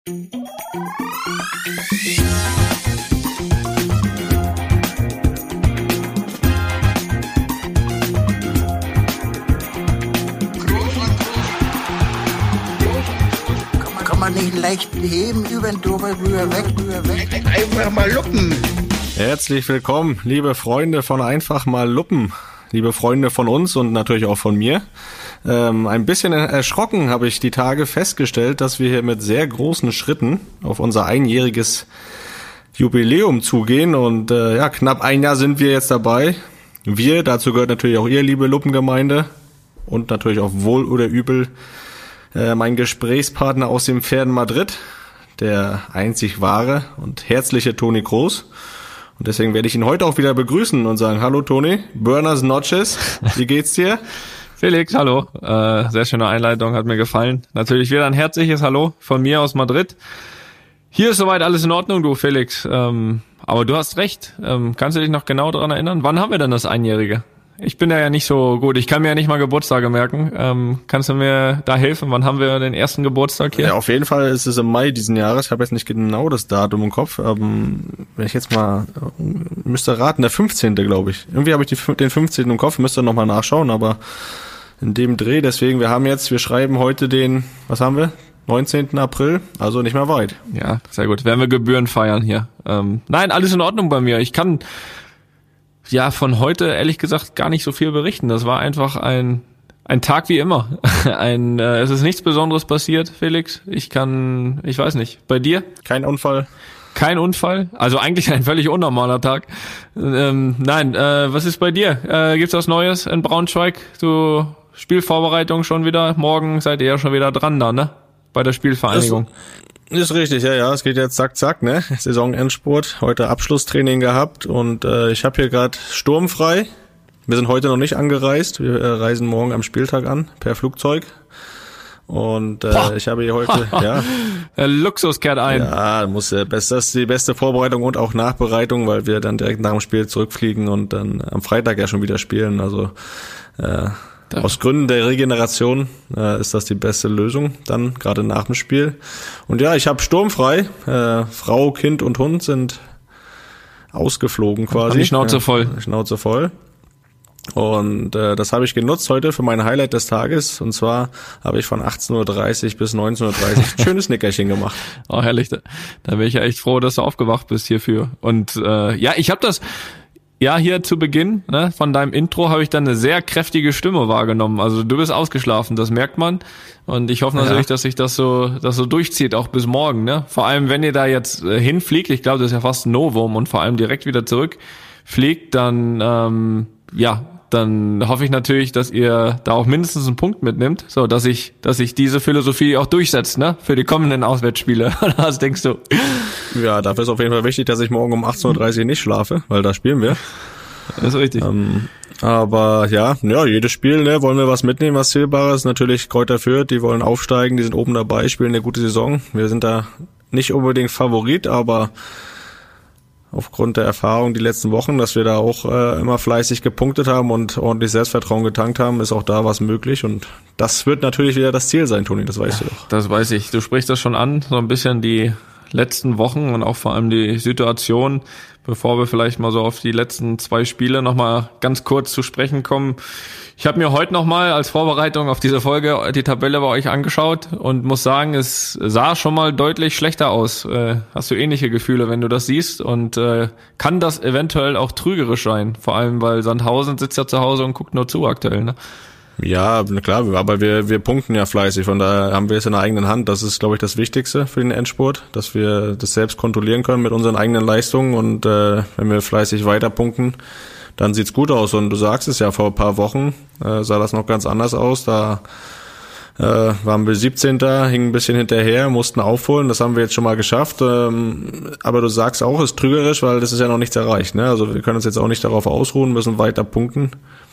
Kann man nicht leicht heben, über den drüber, weg. Einfach mal luppen. Herzlich willkommen, liebe Freunde von Einfach mal Luppen, liebe Freunde von uns und natürlich auch von mir. Ein bisschen erschrocken habe ich die Tage festgestellt, dass wir hier mit sehr großen Schritten auf unser einjähriges Jubiläum zugehen und knapp ein Jahr sind wir jetzt dabei. Wir, dazu gehört natürlich auch ihr, liebe Luppengemeinde und natürlich auch wohl oder übel mein Gesprächspartner aus dem Pferden Madrid, der einzig wahre und herzliche Toni Kroos. Und deswegen werde ich ihn heute auch wieder begrüßen und sagen, hallo Toni, buenas noches, wie geht's dir? Felix, hallo, sehr schöne Einleitung, hat mir gefallen. Natürlich wieder ein herzliches Hallo von mir aus Madrid. Hier ist soweit alles in Ordnung, du Felix, aber du hast recht, kannst du dich noch genau daran erinnern? Wann haben wir denn das Einjährige? Ich bin ja nicht so gut, ich kann mir ja nicht mal Geburtstage merken. Kannst du mir da helfen? Wann haben wir den ersten Geburtstag hier? Ja, auf jeden Fall ist es im Mai diesen Jahres. Ich habe jetzt nicht genau das Datum im Kopf. Wenn ich jetzt mal müsste raten, der 15. glaube ich. Irgendwie habe ich den 15. im Kopf, müsste nochmal nachschauen, aber in dem Dreh. Deswegen, wir schreiben heute den, was haben wir? 19. April, also nicht mehr weit. Ja, sehr gut. Werden wir Gebühren feiern hier. Nein, alles in Ordnung bei mir. Ich kann von heute ehrlich gesagt gar nicht so viel berichten. Das war einfach ein Tag wie immer. Es ist nichts Besonderes passiert, Felix. Ich weiß nicht. Bei dir? Kein Unfall. Kein Unfall? Also eigentlich ein völlig unnormaler Tag. Was ist bei dir? Gibt's was Neues in Braunschweig? Du Spielvorbereitung schon wieder? Morgen seid ihr ja schon wieder dran da, ne? Bei der Spielvereinigung. Ist richtig, ja. Es geht jetzt zack, ne? Saisonendspurt. Heute Abschlusstraining gehabt und ich habe hier gerade sturmfrei. Wir sind heute noch nicht angereist. Wir reisen morgen am Spieltag an per Flugzeug. Und ich habe hier heute, Der Luxus kehrt ein. Ja, das ist die beste Vorbereitung und auch Nachbereitung, weil wir dann direkt nach dem Spiel zurückfliegen und dann am Freitag ja schon wieder spielen. Also aus Gründen der Regeneration ist das die beste Lösung, dann gerade nach dem Spiel. Und ja, ich habe sturmfrei. Frau, Kind und Hund sind ausgeflogen quasi. Haben die Schnauze voll. Schnauze voll. Und das habe ich genutzt heute für mein Highlight des Tages. Und zwar habe ich von 18.30 bis 19.30 ein schönes Nickerchen gemacht. Oh, herrlich. Da bin ich ja echt froh, dass du aufgewacht bist hierfür. Und ich habe das... Ja, hier zu Beginn, ne, von deinem Intro habe ich dann eine sehr kräftige Stimme wahrgenommen. Also du bist ausgeschlafen, das merkt man. Und ich hoffe natürlich, dass sich das so durchzieht, auch bis morgen, ne? Vor allem, wenn ihr da jetzt hinfliegt, ich glaube, das ist ja fast ein Novum und vor allem direkt wieder zurückfliegt, dann, dann hoffe ich natürlich, dass ihr da auch mindestens einen Punkt mitnimmt, so dass sich diese Philosophie auch durchsetzt, ne, für die kommenden Auswärtsspiele. Was denkst du? Ja, dafür ist auf jeden Fall wichtig, dass ich morgen um 18.30 Uhr nicht schlafe, weil da spielen wir. Das ist richtig. Aber jedes Spiel, ne, wollen wir was mitnehmen, was Zählbares. Natürlich Kräuter Fürth, die wollen aufsteigen, die sind oben dabei, spielen eine gute Saison. Wir sind da nicht unbedingt Favorit, aber aufgrund der Erfahrung die letzten Wochen, dass wir da auch immer fleißig gepunktet haben und ordentlich Selbstvertrauen getankt haben, ist auch da was möglich. Und das wird natürlich wieder das Ziel sein, Toni, das weißt du doch. Das weiß ich. Du sprichst das schon an, so ein bisschen die letzten Wochen und auch vor allem die Situation, bevor wir vielleicht mal so auf die letzten 2 Spiele nochmal ganz kurz zu sprechen kommen. Ich habe mir heute nochmal als Vorbereitung auf diese Folge die Tabelle bei euch angeschaut und muss sagen, es sah schon mal deutlich schlechter aus. Hast du ähnliche Gefühle, wenn du das siehst? Und kann das eventuell auch trügerisch sein? Vor allem, weil Sandhausen sitzt ja zu Hause und guckt nur zu aktuell, ne? Ja, klar, aber wir punkten ja fleißig, von daher haben wir es in der eigenen Hand. Das ist, glaube ich, das Wichtigste für den Endspurt, dass wir das selbst kontrollieren können mit unseren eigenen Leistungen und wenn wir fleißig weiter punkten, dann sieht's gut aus. Und du sagst es ja, vor ein paar Wochen sah das noch ganz anders aus, da waren wir 17., hingen ein bisschen hinterher, mussten aufholen, das haben wir jetzt schon mal geschafft, aber du sagst auch, es ist trügerisch, weil das ist ja noch nichts erreicht, ne? Also wir können uns jetzt auch nicht darauf ausruhen, müssen weiter punkten.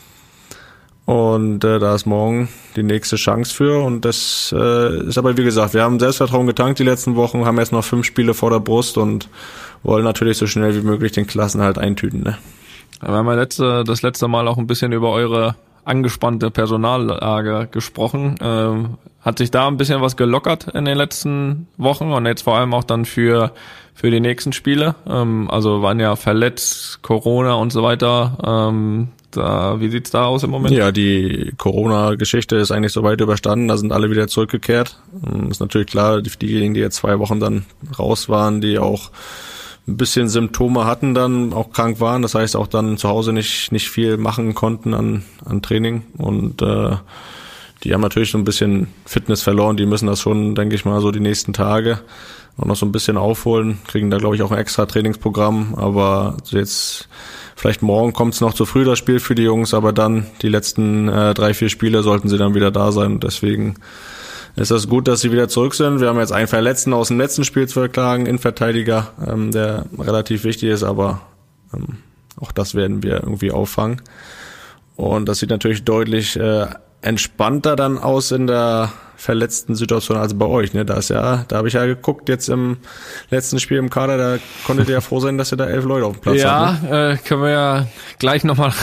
Und da ist morgen die nächste Chance für und das ist aber, wie gesagt, wir haben Selbstvertrauen getankt die letzten Wochen, haben jetzt noch 5 Spiele vor der Brust und wollen natürlich so schnell wie möglich den Klassenerhalt eintüten, ne? Wir haben das letzte Mal auch ein bisschen über eure angespannte Personallage gesprochen. Hat sich da ein bisschen was gelockert in den letzten Wochen und jetzt vor allem auch dann für die nächsten Spiele? Also waren ja verletzt, Corona und so weiter. Wie sieht's da aus im Moment? Ja, die Corona-Geschichte ist eigentlich soweit überstanden. Da sind alle wieder zurückgekehrt. Ist natürlich klar, diejenigen, die jetzt 2 Wochen dann raus waren, die auch ein bisschen Symptome hatten, dann auch krank waren. Das heißt auch dann zu Hause nicht viel machen konnten an Training. Und die haben natürlich so ein bisschen Fitness verloren. Die müssen das schon, denke ich mal, so die nächsten Tage auch noch so ein bisschen aufholen. Kriegen da, glaube ich, auch ein extra Trainingsprogramm. Aber jetzt vielleicht morgen kommt es noch zu früh, das Spiel für die Jungs, aber dann die letzten 3-4 Spiele sollten sie dann wieder da sein. Und deswegen ist es gut, dass sie wieder zurück sind. Wir haben jetzt einen Verletzten aus dem letzten Spiel zu verklagen, Innenverteidiger, der relativ wichtig ist, aber auch das werden wir irgendwie auffangen. Und das sieht natürlich deutlich entspannter dann aus in der verletzten Situation als bei euch, ne? Da habe ich ja geguckt, jetzt im letzten Spiel im Kader, da konntet ihr ja froh sein, dass ihr da 11 Leute auf dem Platz habt. Ja, können wir ja gleich nochmal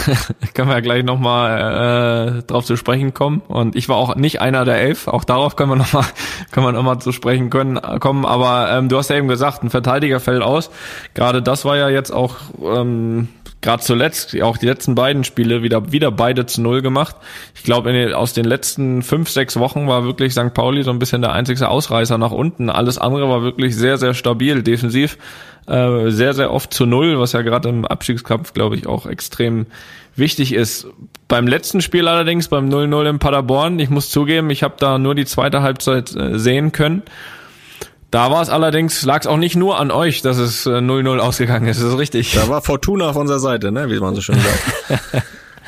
drauf zu sprechen kommen. Und ich war auch nicht einer der 11, auch darauf können wir nochmal zu sprechen kommen. Aber du hast ja eben gesagt, ein Verteidiger fällt aus. Gerade das war ja jetzt auch gerade zuletzt, auch die letzten beiden Spiele wieder beide zu 0 gemacht. Ich glaube, aus den letzten 5-6 Wochen war wirklich St. Pauli so ein bisschen der einzige Ausreißer nach unten. Alles andere war wirklich sehr, sehr stabil defensiv. Sehr, sehr oft zu 0, was ja gerade im Abstiegskampf, glaube ich, auch extrem wichtig ist. Beim letzten Spiel allerdings, beim 0-0 in Paderborn, ich muss zugeben, ich habe da nur die zweite Halbzeit sehen können. Da war es allerdings, lag es auch nicht nur an euch, dass es 0-0 ausgegangen ist, das ist richtig. Da war Fortuna auf unserer Seite, ne, wie man so schön sagt.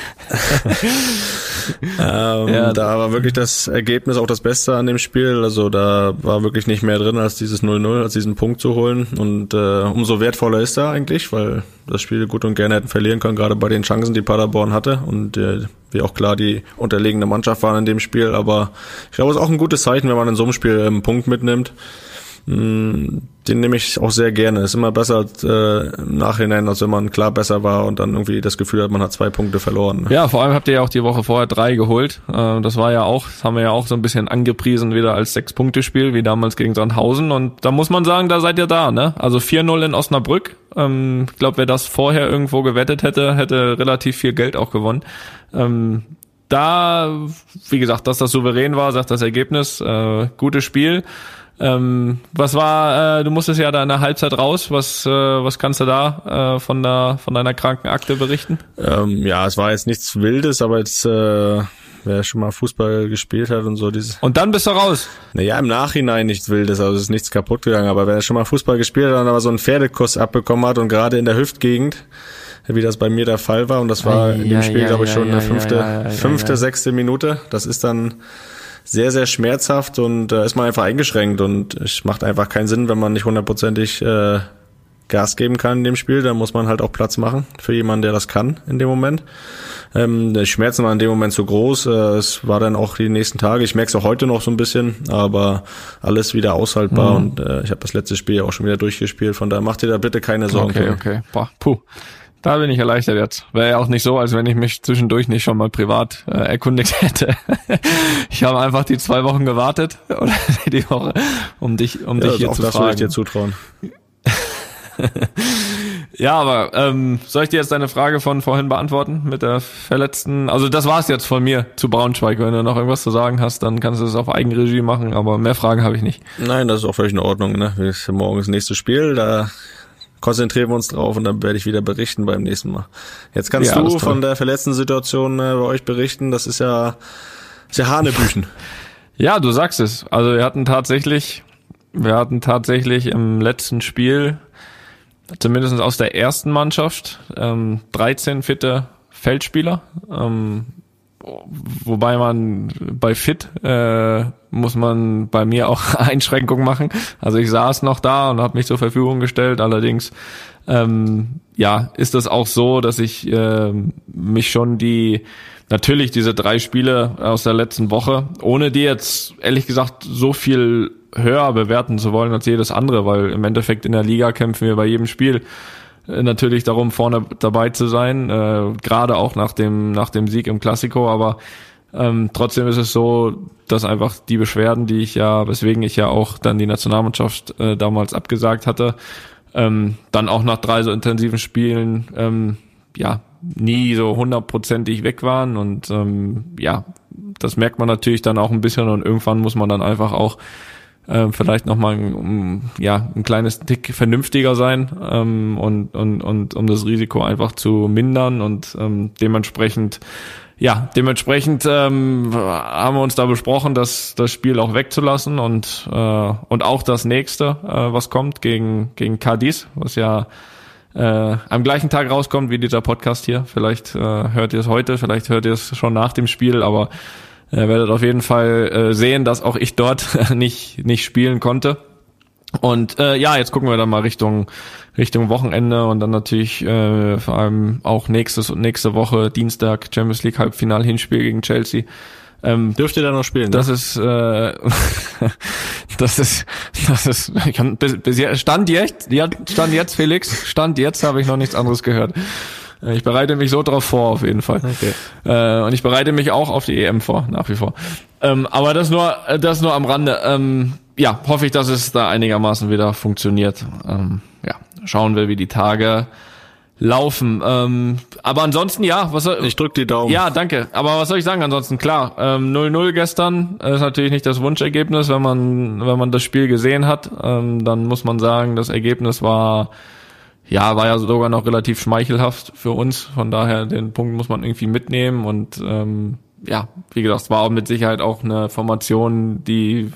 Da war wirklich das Ergebnis auch das Beste an dem Spiel. Also da war wirklich nicht mehr drin als dieses 0-0, als diesen Punkt zu holen. Und umso wertvoller ist er eigentlich, weil das Spiel gut und gerne hätten verlieren können, gerade bei den Chancen, die Paderborn hatte. Und wie auch klar die unterlegene Mannschaft waren in dem Spiel. Aber ich glaube, es ist auch ein gutes Zeichen, wenn man in so einem Spiel einen Punkt mitnimmt. Den nehme ich auch sehr gerne. Ist immer besser im Nachhinein, als wenn man klar besser war und dann irgendwie das Gefühl hat, man hat 2 Punkte verloren. Ja, vor allem habt ihr ja auch die Woche vorher 3 geholt. Das war ja auch, das haben wir ja auch so ein bisschen angepriesen wieder als 6-Punkte-Spiel, wie damals gegen Sandhausen. Und da muss man sagen, da seid ihr da, ne? Also 4-0 in Osnabrück. Ich glaube, wer das vorher irgendwo gewettet hätte relativ viel Geld auch gewonnen. Da, wie gesagt, dass das souverän war, sagt das Ergebnis. Gutes Spiel. Was war, du musstest ja da in der Halbzeit raus, was kannst du da von deiner Krankenakte berichten? Ja, es war jetzt nichts Wildes, aber jetzt, wer schon mal Fußball gespielt hat und so dieses. Und dann bist du raus? Naja, im Nachhinein nichts Wildes, also es ist nichts kaputt gegangen, aber wer schon mal Fußball gespielt hat und aber so einen Pferdekuss abbekommen hat und gerade in der Hüftgegend, wie das bei mir der Fall war, und das war in dem Spiel, glaube ich, schon eine fünfte, 6. Minute, das ist dann sehr, sehr schmerzhaft und ist man einfach eingeschränkt und es macht einfach keinen Sinn, wenn man nicht 100% Gas geben kann in dem Spiel, dann muss man halt auch Platz machen für jemanden, der das kann in dem Moment. Die Schmerzen waren in dem Moment zu groß, es war dann auch die nächsten Tage, ich merke es auch heute noch so ein bisschen, aber alles wieder aushaltbar und ich habe das letzte Spiel auch schon wieder durchgespielt, von daher macht ihr da bitte keine Sorgen. Okay. Puh. Da bin ich erleichtert jetzt. Wäre ja auch nicht so, als wenn ich mich zwischendurch nicht schon mal privat erkundigt hätte. Ich habe einfach die 2 Wochen gewartet oder die Woche, um dich hier zu fragen. Das würde ich dir zutrauen. Ja, aber soll ich dir jetzt deine Frage von vorhin beantworten mit der Verletzten? Also das war's jetzt von mir zu Braunschweig. Wenn du noch irgendwas zu sagen hast, dann kannst du es auf Eigenregie machen, aber mehr Fragen habe ich nicht. Nein, das ist auch völlig in Ordnung. Ne? Morgen ist das nächste Spiel, da konzentrieren wir uns drauf und dann werde ich wieder berichten beim nächsten Mal. Jetzt kannst du von der verletzten Situation bei euch berichten. Das ist ja Hanebüchen. Ja, du sagst es. Also wir hatten tatsächlich im letzten Spiel, zumindest aus der ersten Mannschaft, 13 fitte Feldspieler. Wobei man bei fit muss man bei mir auch Einschränkungen machen. Also ich saß noch da und habe mich zur Verfügung gestellt. Allerdings ist das auch so, dass ich mich schon natürlich diese 3 Spiele aus der letzten Woche, ohne die jetzt ehrlich gesagt so viel höher bewerten zu wollen als jedes andere, weil im Endeffekt in der Liga kämpfen wir bei jedem Spiel natürlich darum, vorne dabei zu sein, gerade auch nach dem Sieg im Clasico, aber trotzdem ist es so, dass einfach die Beschwerden, weswegen ich ja auch dann die Nationalmannschaft damals abgesagt hatte, dann auch nach 3 so intensiven Spielen nie so 100%ig weg waren und das merkt man natürlich dann auch ein bisschen und irgendwann muss man dann einfach auch vielleicht nochmal ein kleines Tick vernünftiger sein und um das Risiko einfach zu mindern und dementsprechend haben wir uns da besprochen, das Spiel auch wegzulassen und auch das nächste, was kommt gegen Cadiz, was ja am gleichen Tag rauskommt wie dieser Podcast hier. Vielleicht hört ihr es heute, vielleicht hört ihr es schon nach dem Spiel, aber ihr werdet auf jeden Fall sehen, dass auch ich dort nicht spielen konnte. Und jetzt gucken wir dann mal Richtung Wochenende und dann natürlich vor allem auch nächste Woche Dienstag Champions League Halbfinal Hinspiel gegen Chelsea. Dürft ihr da noch spielen? Das ist Stand jetzt, Felix. Stand jetzt habe ich noch nichts anderes gehört. Ich bereite mich so drauf vor, auf jeden Fall. Okay. Und ich bereite mich auch auf die EM vor, nach wie vor. Aber das nur am Rande. Hoffe ich, dass es da einigermaßen wieder funktioniert. Schauen wir, wie die Tage laufen. Aber ansonsten, ich drück die Daumen. Ja, danke. Aber was soll ich sagen ansonsten? Klar, 0-0 gestern ist natürlich nicht das Wunschergebnis, wenn man das Spiel gesehen hat. Dann muss man sagen, das Ergebnis war ja sogar noch relativ schmeichelhaft für uns. Von daher, den Punkt muss man irgendwie mitnehmen und wie gesagt, es war auch mit Sicherheit auch eine Formation, die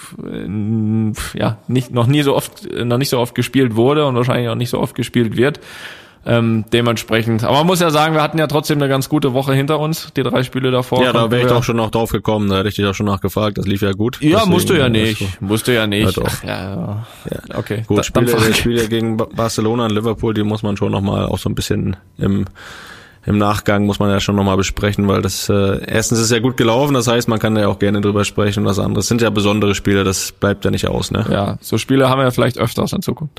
noch nicht so oft gespielt wurde und wahrscheinlich auch nicht so oft gespielt wird. Dementsprechend. Aber man muss ja sagen, wir hatten ja trotzdem eine ganz gute Woche hinter uns, die 3 Spiele davor. Ja, da wäre ich doch schon noch drauf gekommen, da hätte ich dich auch schon nachgefragt, das lief ja gut. Ja, deswegen, musst du ja nicht. Ja, doch. Ja. Okay. Gut, Spiele gegen Barcelona und Liverpool, die muss man schon nochmal auch so ein bisschen im Nachgang muss man ja schon nochmal besprechen, weil das erstens ist ja gut gelaufen, das heißt, man kann ja auch gerne drüber sprechen und das andere sind ja besondere Spiele, das bleibt ja nicht aus, ne? Ja, so Spiele haben wir ja vielleicht öfters in Zukunft.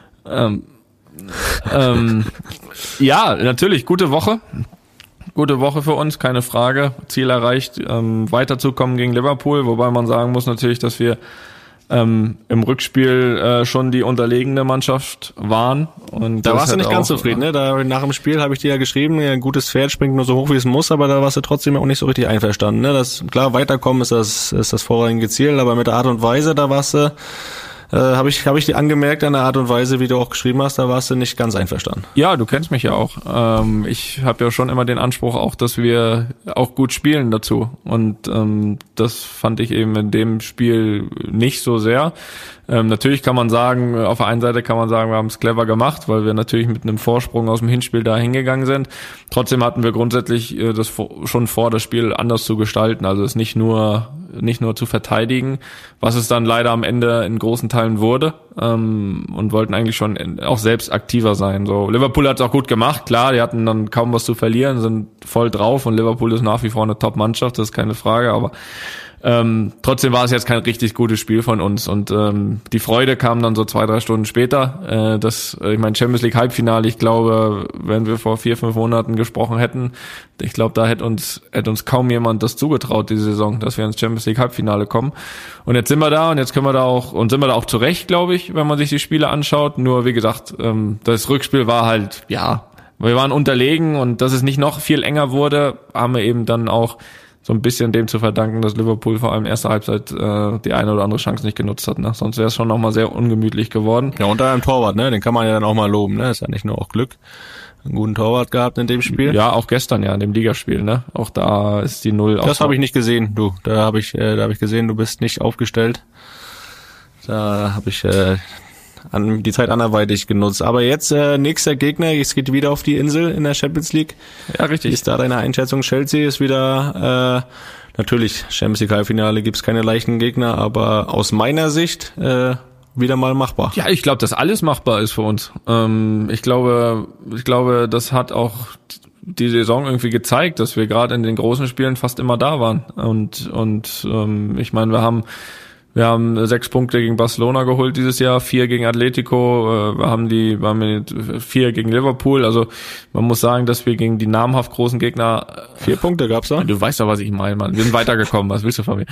Natürlich, gute Woche. Gute Woche für uns, keine Frage. Ziel erreicht, weiterzukommen gegen Liverpool, wobei man sagen muss natürlich, dass wir im Rückspiel schon die unterlegene Mannschaft waren. Und da warst du nicht ganz zufrieden, ne? Da nach dem Spiel habe ich dir ja geschrieben, ein gutes Pferd springt nur so hoch, wie es muss, aber da warst du trotzdem auch nicht so richtig einverstanden, ne? Das klar, weiterkommen ist das vorrangige Ziel, aber mit der Art und Weise, da warst du habe ich dir angemerkt an der Art und Weise, wie du auch geschrieben hast, da warst du nicht ganz einverstanden. Ja, du kennst mich ja auch. Ich habe ja schon immer den Anspruch auch, dass wir auch gut spielen dazu. Und das fand ich eben in dem Spiel nicht so sehr. Natürlich kann man sagen, auf der einen Seite kann man sagen, wir haben es clever gemacht, weil wir natürlich mit einem Vorsprung aus dem Hinspiel da hingegangen sind. Trotzdem hatten wir grundsätzlich das schon vor, das Spiel anders zu gestalten. Also es nicht nur zu verteidigen, was es dann leider am Ende in großen Teilen wurde, und wollten eigentlich schon auch selbst aktiver sein. So, Liverpool hat es auch gut gemacht, klar, die hatten dann kaum was zu verlieren, sind voll drauf und Liverpool ist nach wie vor eine Top-Mannschaft, das ist keine Frage, aber trotzdem war es jetzt kein richtig gutes Spiel von uns und die Freude kam dann so 2-3 Stunden später. Ich meine, Champions League Halbfinale, ich glaube, wenn wir vor 4-5 Monaten gesprochen hätten, ich glaube, da hätte uns kaum jemand das zugetraut, diese Saison, dass wir ins Champions League Halbfinale kommen. Und jetzt sind wir da und jetzt können wir da auch, und sind wir da auch zurecht, glaube ich, wenn man sich die Spiele anschaut. Nur, wie gesagt, das Rückspiel war halt, ja, wir waren unterlegen und dass es nicht noch viel enger wurde, haben wir eben dann auch so ein bisschen dem zu verdanken, dass Liverpool vor allem erste Halbzeit die eine oder andere Chance nicht genutzt hat. Ne? Sonst wäre es schon nochmal sehr ungemütlich geworden. Ja, unter einem Torwart, ne? Den kann man ja dann auch mal loben. Ne? Ist ja nicht nur auch Glück. Einen guten Torwart gehabt in dem Spiel. Ja, auch gestern ja, in dem Ligaspiel. Ne? Auch da ist die 0. Das habe ich nicht gesehen, du. Da habe ich gesehen, du bist nicht aufgestellt. Da habe ich die Zeit anderweitig genutzt. Aber jetzt nächster Gegner, es geht wieder auf die Insel in der Champions League. Ja, richtig. Wie ist da deine Einschätzung? Chelsea ist wieder, natürlich, Champions League Halbfinale gibt's keine leichten Gegner, aber aus meiner Sicht wieder mal machbar. Ja, ich glaube, dass alles machbar ist für uns. Ich glaube, das hat auch die Saison irgendwie gezeigt, dass wir gerade in den großen Spielen fast immer da waren. Und ich meine, wir haben Wir haben 6 Punkte gegen Barcelona geholt dieses Jahr, 4 gegen Atletico, wir haben 4 gegen Liverpool. Also man muss sagen, dass wir gegen die namhaft großen Gegner 4 Punkte gab's da? Du weißt doch, was ich meine, Mann. Wir sind weitergekommen. Was willst du von mir?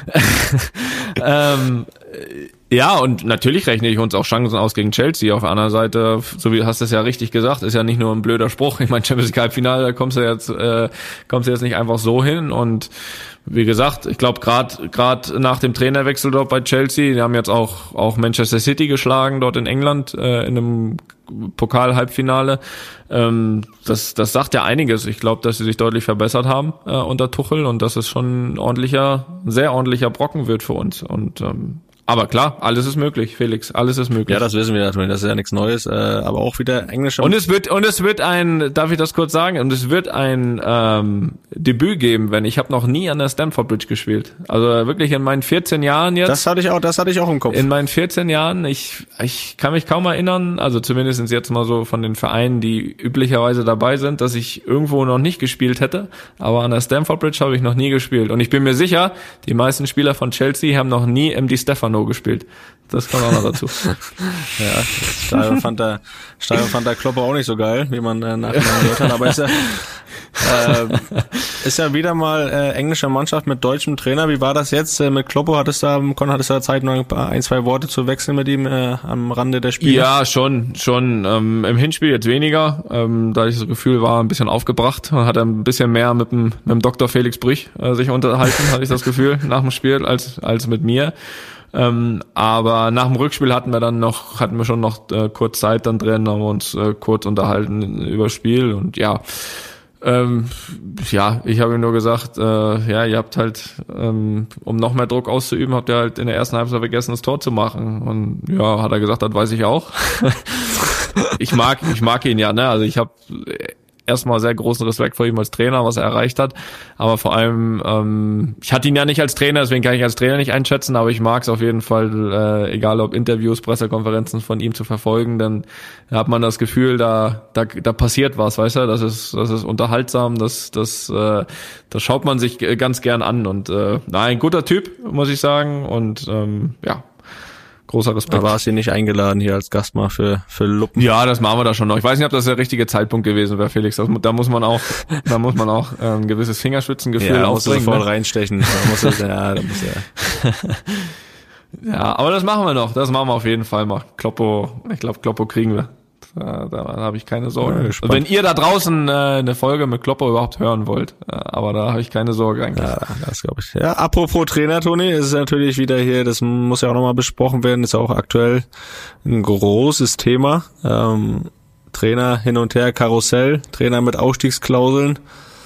Ja, und natürlich rechne ich uns auch Chancen aus gegen Chelsea. Auf der anderen Seite, so wie hast du es ja richtig gesagt, ist ja nicht nur ein blöder Spruch. Ich meine, Champions League Halbfinale, da kommst du jetzt nicht einfach so hin. Und wie gesagt, ich glaube, gerade nach dem Trainerwechsel dort bei Chelsea, die haben jetzt auch Manchester City geschlagen dort in England in einem Pokal-Halbfinale. Das sagt ja einiges. Ich glaube, dass sie sich deutlich verbessert haben unter Tuchel und dass es schon sehr ordentlicher Brocken wird für uns. Und aber klar, alles ist möglich, Felix, alles ist möglich. Ja, das wissen wir natürlich, das ist ja nichts Neues, aber auch wieder englischer. Und es wird darf ich das kurz sagen, und es wird ein Debüt geben, ich habe noch nie an der Stamford Bridge gespielt. Also wirklich in meinen 14 Jahren jetzt. Das hatte ich auch im Kopf. In meinen 14 Jahren, ich kann mich kaum erinnern, also zumindest jetzt mal so von den Vereinen, die üblicherweise dabei sind, dass ich irgendwo noch nicht gespielt hätte, aber an der Stamford Bridge habe ich noch nie gespielt. Und ich bin mir sicher, die meisten Spieler von Chelsea haben noch nie im Di Stefano gespielt. Das kommt auch noch dazu. Ja, Stadion fand der Kloppo auch nicht so geil, wie man nachher gehört hat, aber ist ja wieder mal englische Mannschaft mit deutschem Trainer. Wie war das jetzt mit Kloppo? Hattest du Zeit, noch ein, zwei Worte zu wechseln mit ihm am Rande der Spiele? Ja, schon. Im Hinspiel jetzt weniger, da ich das Gefühl war, ein bisschen aufgebracht. Man hat ein bisschen mehr mit dem Dr. Felix Brüch sich unterhalten, hatte ich das Gefühl, nach dem Spiel, als mit mir. Aber nach dem Rückspiel hatten wir schon noch kurz Zeit dann drin, haben wir uns kurz unterhalten über das Spiel und ja, ich habe ihm nur gesagt, ihr habt halt, um noch mehr Druck auszuüben, habt ihr halt in der ersten Halbzeit vergessen, das Tor zu machen. Und ja, hat er gesagt, das weiß ich auch. Ich mag ihn ja, ne? Also ich habe erstmal sehr großen Respekt vor ihm als Trainer, was er erreicht hat, aber vor allem, ich hatte ihn ja nicht als Trainer, deswegen kann ich als Trainer nicht einschätzen, aber ich mag es auf jeden Fall, egal ob Interviews, Pressekonferenzen von ihm zu verfolgen, dann hat man das Gefühl, da passiert was, weißt du, das ist unterhaltsam, das schaut man sich ganz gern an und ein guter Typ, muss ich sagen und großer Respekt. Da war es hier nicht eingeladen hier als Gast mal für Luppen. Ja, das machen wir da schon noch. Ich weiß nicht, ob das der richtige Zeitpunkt gewesen wäre, Felix. Da muss man auch ein gewisses Fingerspitzengefühl aufbringen. Voll reinstechen. Da muss er. Ja, aber das machen wir noch. Das machen wir auf jeden Fall mal. Ich glaube, Kloppo kriegen wir. Da habe ich keine Sorge. Ja, wenn ihr da draußen eine Folge mit Kloppo überhaupt hören wollt, aber da habe ich keine Sorge eigentlich. Ja, das glaube ich. Ja, apropos Trainer, Toni, ist natürlich wieder hier, das muss ja auch nochmal besprochen werden, ist auch aktuell ein großes Thema. Trainer hin und her, Karussell, Trainer mit Ausstiegsklauseln.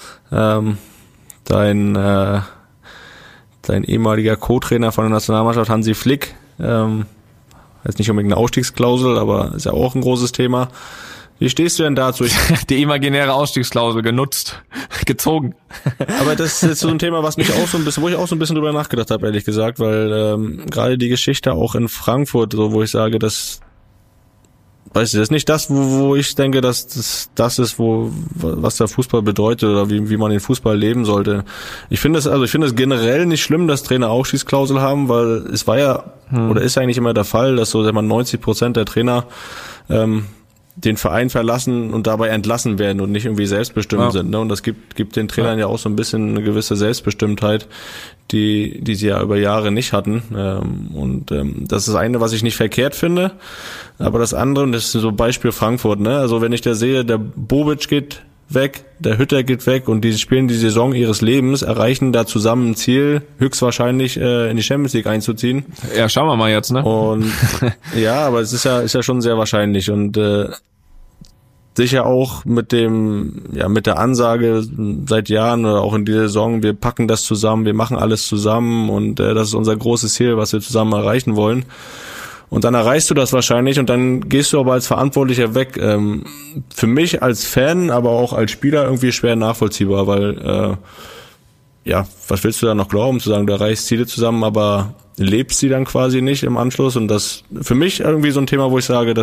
Dein ehemaliger Co-Trainer von der Nationalmannschaft, Hansi Flick, jetzt nicht unbedingt eine Ausstiegsklausel, aber ist ja auch ein großes Thema. Wie stehst du denn dazu? Die imaginäre Ausstiegsklausel gezogen. Aber das ist jetzt so ein Thema, wo ich auch so ein bisschen drüber nachgedacht habe, ehrlich gesagt, weil gerade die Geschichte auch in Frankfurt, so wo ich sage, das ist nicht das, wo ich denke, dass das ist, was der Fußball bedeutet oder wie man den Fußball leben sollte. Ich finde es generell nicht schlimm, dass Trainer Ausstiegsklausel haben, weil es war ja oder ist eigentlich immer der Fall, dass so 90% der Trainer den Verein verlassen und dabei entlassen werden und nicht irgendwie selbstbestimmt sind, ne? Und das gibt den Trainern ja auch so ein bisschen eine gewisse Selbstbestimmtheit, die sie ja über Jahre nicht hatten. Das ist das eine, was ich nicht verkehrt finde. Aber das andere, und das ist so Beispiel Frankfurt, ne? Also wenn ich da sehe, der Bobic geht weg, der Hütter geht weg und die spielen die Saison ihres Lebens, erreichen da zusammen ein Ziel, höchstwahrscheinlich in die Champions League einzuziehen. Ja, schauen wir mal jetzt, ne? Und ja, aber es ist ja schon sehr wahrscheinlich und sicher auch mit der Ansage seit Jahren oder auch in dieser Saison, wir packen das zusammen, wir machen alles zusammen und das ist unser großes Ziel, was wir zusammen erreichen wollen. Und dann erreichst du das wahrscheinlich und dann gehst du aber als Verantwortlicher weg. Für mich als Fan, aber auch als Spieler irgendwie schwer nachvollziehbar, weil was willst du da noch glauben, zu sagen, du erreichst Ziele zusammen, aber lebst sie dann quasi nicht im Anschluss und das für mich irgendwie so ein Thema, wo ich sage, das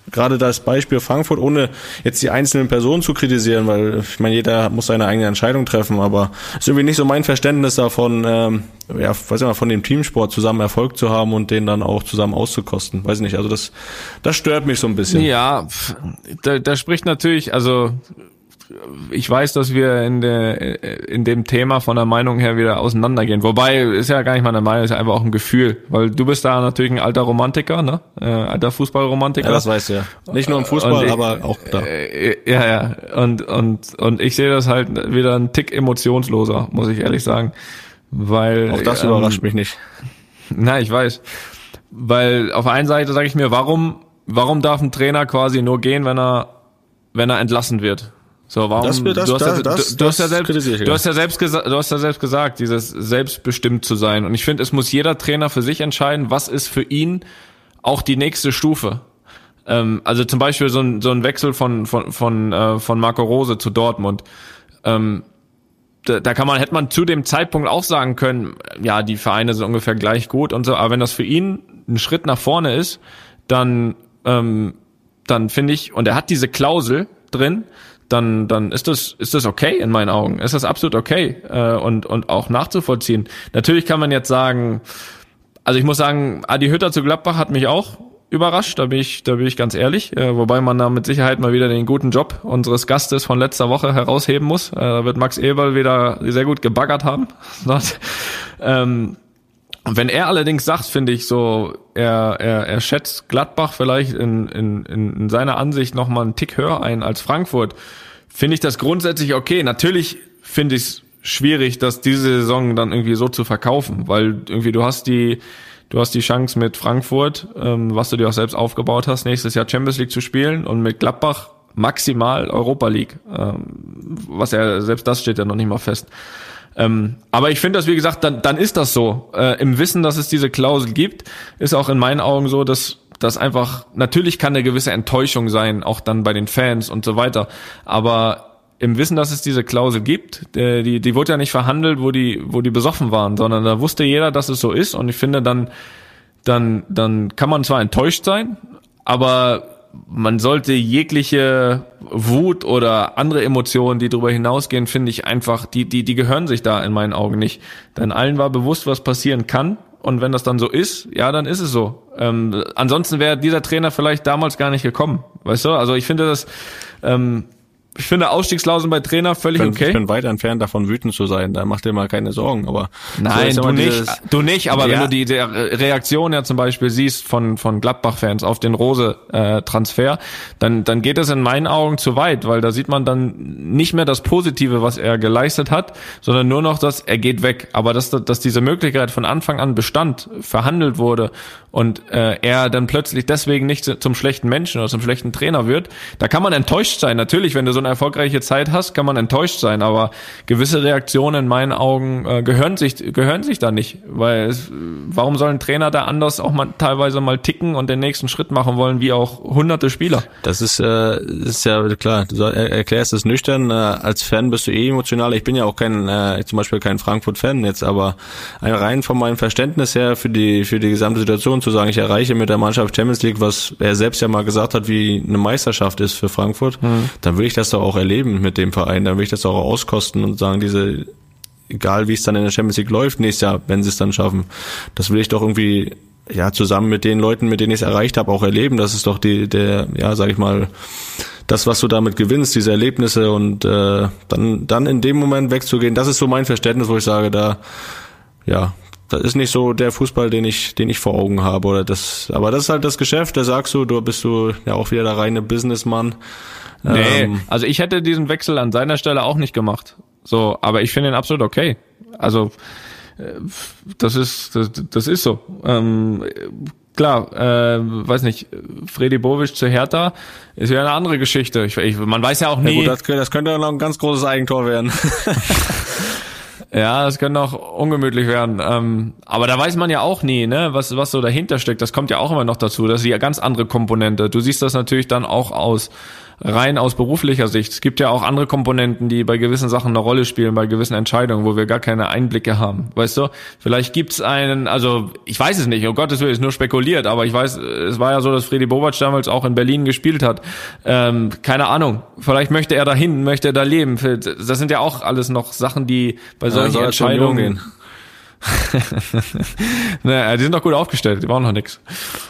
gerade das Beispiel Frankfurt, ohne jetzt die einzelnen Personen zu kritisieren, weil ich meine, jeder muss seine eigene Entscheidung treffen, aber ist irgendwie nicht so mein Verständnis davon, von dem Teamsport zusammen Erfolg zu haben und den dann auch zusammen auszukosten. Weiß nicht, also das stört mich so ein bisschen. Ja, da spricht natürlich, also ich weiß, dass wir in dem Thema von der Meinung her wieder auseinandergehen. Wobei, ist ja gar nicht mal eine Meinung, ist ja einfach auch ein Gefühl. Weil du bist da natürlich ein alter Romantiker, ne? Alter Fußballromantiker. Ja, das weißt du ja. Nicht nur im Fußball, aber auch da. Ja. Und ich sehe das halt wieder einen Tick emotionsloser, muss ich ehrlich sagen. Weil auch das überrascht mich nicht. Na, ich weiß. Weil auf der einen Seite sage ich mir, warum darf ein Trainer quasi nur gehen, wenn er entlassen wird? So, warum? Du hast ja selbst gesagt, dieses selbstbestimmt zu sein. Und ich finde, es muss jeder Trainer für sich entscheiden, was ist für ihn auch die nächste Stufe. Also zum Beispiel so ein Wechsel von Marco Rose zu Dortmund. Da hätte man zu dem Zeitpunkt auch sagen können, ja, die Vereine sind ungefähr gleich gut und so. Aber wenn das für ihn ein Schritt nach vorne ist, dann finde ich, und er hat diese Klausel drin, dann ist das okay in meinen Augen. Ist das absolut okay und auch nachzuvollziehen. Natürlich kann man jetzt sagen, also ich muss sagen, Adi Hütter zu Gladbach hat mich auch überrascht, da bin ich ganz ehrlich, wobei man da mit Sicherheit mal wieder den guten Job unseres Gastes von letzter Woche herausheben muss. Da wird Max Eberl wieder sehr gut gebaggert haben. Wenn er allerdings sagt, finde ich so, er schätzt Gladbach vielleicht in seiner Ansicht noch mal einen Tick höher ein als Frankfurt, finde ich das grundsätzlich okay. Natürlich finde ich es schwierig, das diese Saison dann irgendwie so zu verkaufen, weil irgendwie du hast die Chance mit Frankfurt, was du dir auch selbst aufgebaut hast, nächstes Jahr Champions League zu spielen und mit Gladbach maximal Europa League. Selbst das steht ja noch nicht mal fest. Aber ich finde das, wie gesagt, dann ist das so. Im Wissen, dass es diese Klausel gibt, ist auch in meinen Augen so, dass einfach, natürlich kann eine gewisse Enttäuschung sein, auch dann bei den Fans und so weiter. Aber im Wissen, dass es diese Klausel gibt, die wurde ja nicht verhandelt, wo die besoffen waren, sondern da wusste jeder, dass es so ist. Und ich finde, dann kann man zwar enttäuscht sein, aber man sollte jegliche Wut oder andere Emotionen, die darüber hinausgehen, finde ich einfach, die gehören sich da in meinen Augen nicht. Denn allen war bewusst, was passieren kann. Und wenn das dann so ist, ja, dann ist es so. Ansonsten wäre dieser Trainer vielleicht damals gar nicht gekommen. Weißt du? Also ich finde ich finde Ausstiegsklauseln bei Trainer völlig okay. Ich bin weit entfernt davon, wütend zu sein. Da mach dir mal keine Sorgen. Aber nein, du nicht. Aber wenn du die Reaktion ja zum Beispiel siehst von Gladbach-Fans auf den Rose-Transfer, dann geht es in meinen Augen zu weit, weil da sieht man dann nicht mehr das Positive, was er geleistet hat, sondern nur noch, dass er geht weg. Aber dass diese Möglichkeit von Anfang an bestand, verhandelt wurde und er dann plötzlich deswegen nicht zum schlechten Menschen oder zum schlechten Trainer wird, da kann man enttäuscht sein. Natürlich, wenn du so eine erfolgreiche Zeit hast, kann man enttäuscht sein, aber gewisse Reaktionen in meinen Augen gehören sich da nicht, weil warum soll ein Trainer da anders auch mal teilweise mal ticken und den nächsten Schritt machen wollen, wie auch hunderte Spieler? Das ist ja klar, du erklärst es nüchtern, als Fan bist du emotional, ich bin ja auch zum Beispiel kein Frankfurt-Fan jetzt, aber rein von meinem Verständnis her für die gesamte Situation zu sagen, ich erreiche mit der Mannschaft Champions League, was er selbst ja mal gesagt hat, wie eine Meisterschaft ist für Frankfurt, dann will ich das doch auch erleben mit dem Verein, dann will ich das auch auskosten und sagen, egal wie es dann in der Champions League läuft nächstes Jahr, wenn sie es dann schaffen, das will ich doch irgendwie zusammen mit den Leuten, mit denen ich es erreicht habe, auch erleben. Das ist doch sag ich mal, das, was du damit gewinnst, diese Erlebnisse und dann in dem Moment wegzugehen, das ist so mein Verständnis, wo ich sage, das ist nicht so der Fußball, den ich vor Augen habe aber das ist halt das Geschäft, da sagst du bist du ja auch wieder der reine Businessmann. Nee, also ich hätte diesen Wechsel an seiner Stelle auch nicht gemacht. So, aber ich finde ihn absolut okay. Also das ist so. Klar, weiß nicht, Fredi Bovic zu Hertha ist ja eine andere Geschichte. Man weiß ja auch nie. Ja gut, das könnte noch ein ganz großes Eigentor werden. Ja, das könnte auch ungemütlich werden. Aber da weiß man ja auch nie, ne, was so dahinter steckt. Das kommt ja auch immer noch dazu. Das ist ja ganz andere Komponente. Du siehst das natürlich dann auch aus rein aus beruflicher Sicht. Es gibt ja auch andere Komponenten, die bei gewissen Sachen eine Rolle spielen, bei gewissen Entscheidungen, wo wir gar keine Einblicke haben. Weißt du? Vielleicht gibt's einen, also ich weiß es nicht, um Gottes Willen, ist nur spekuliert, aber ich weiß, es war ja so, dass Freddy Bobic damals auch in Berlin gespielt hat. Keine Ahnung. Vielleicht möchte er dahin, möchte er da leben. Das sind ja auch alles noch Sachen, die bei solchen Entscheidungen... Naja, die sind doch gut aufgestellt, die brauchen noch nix.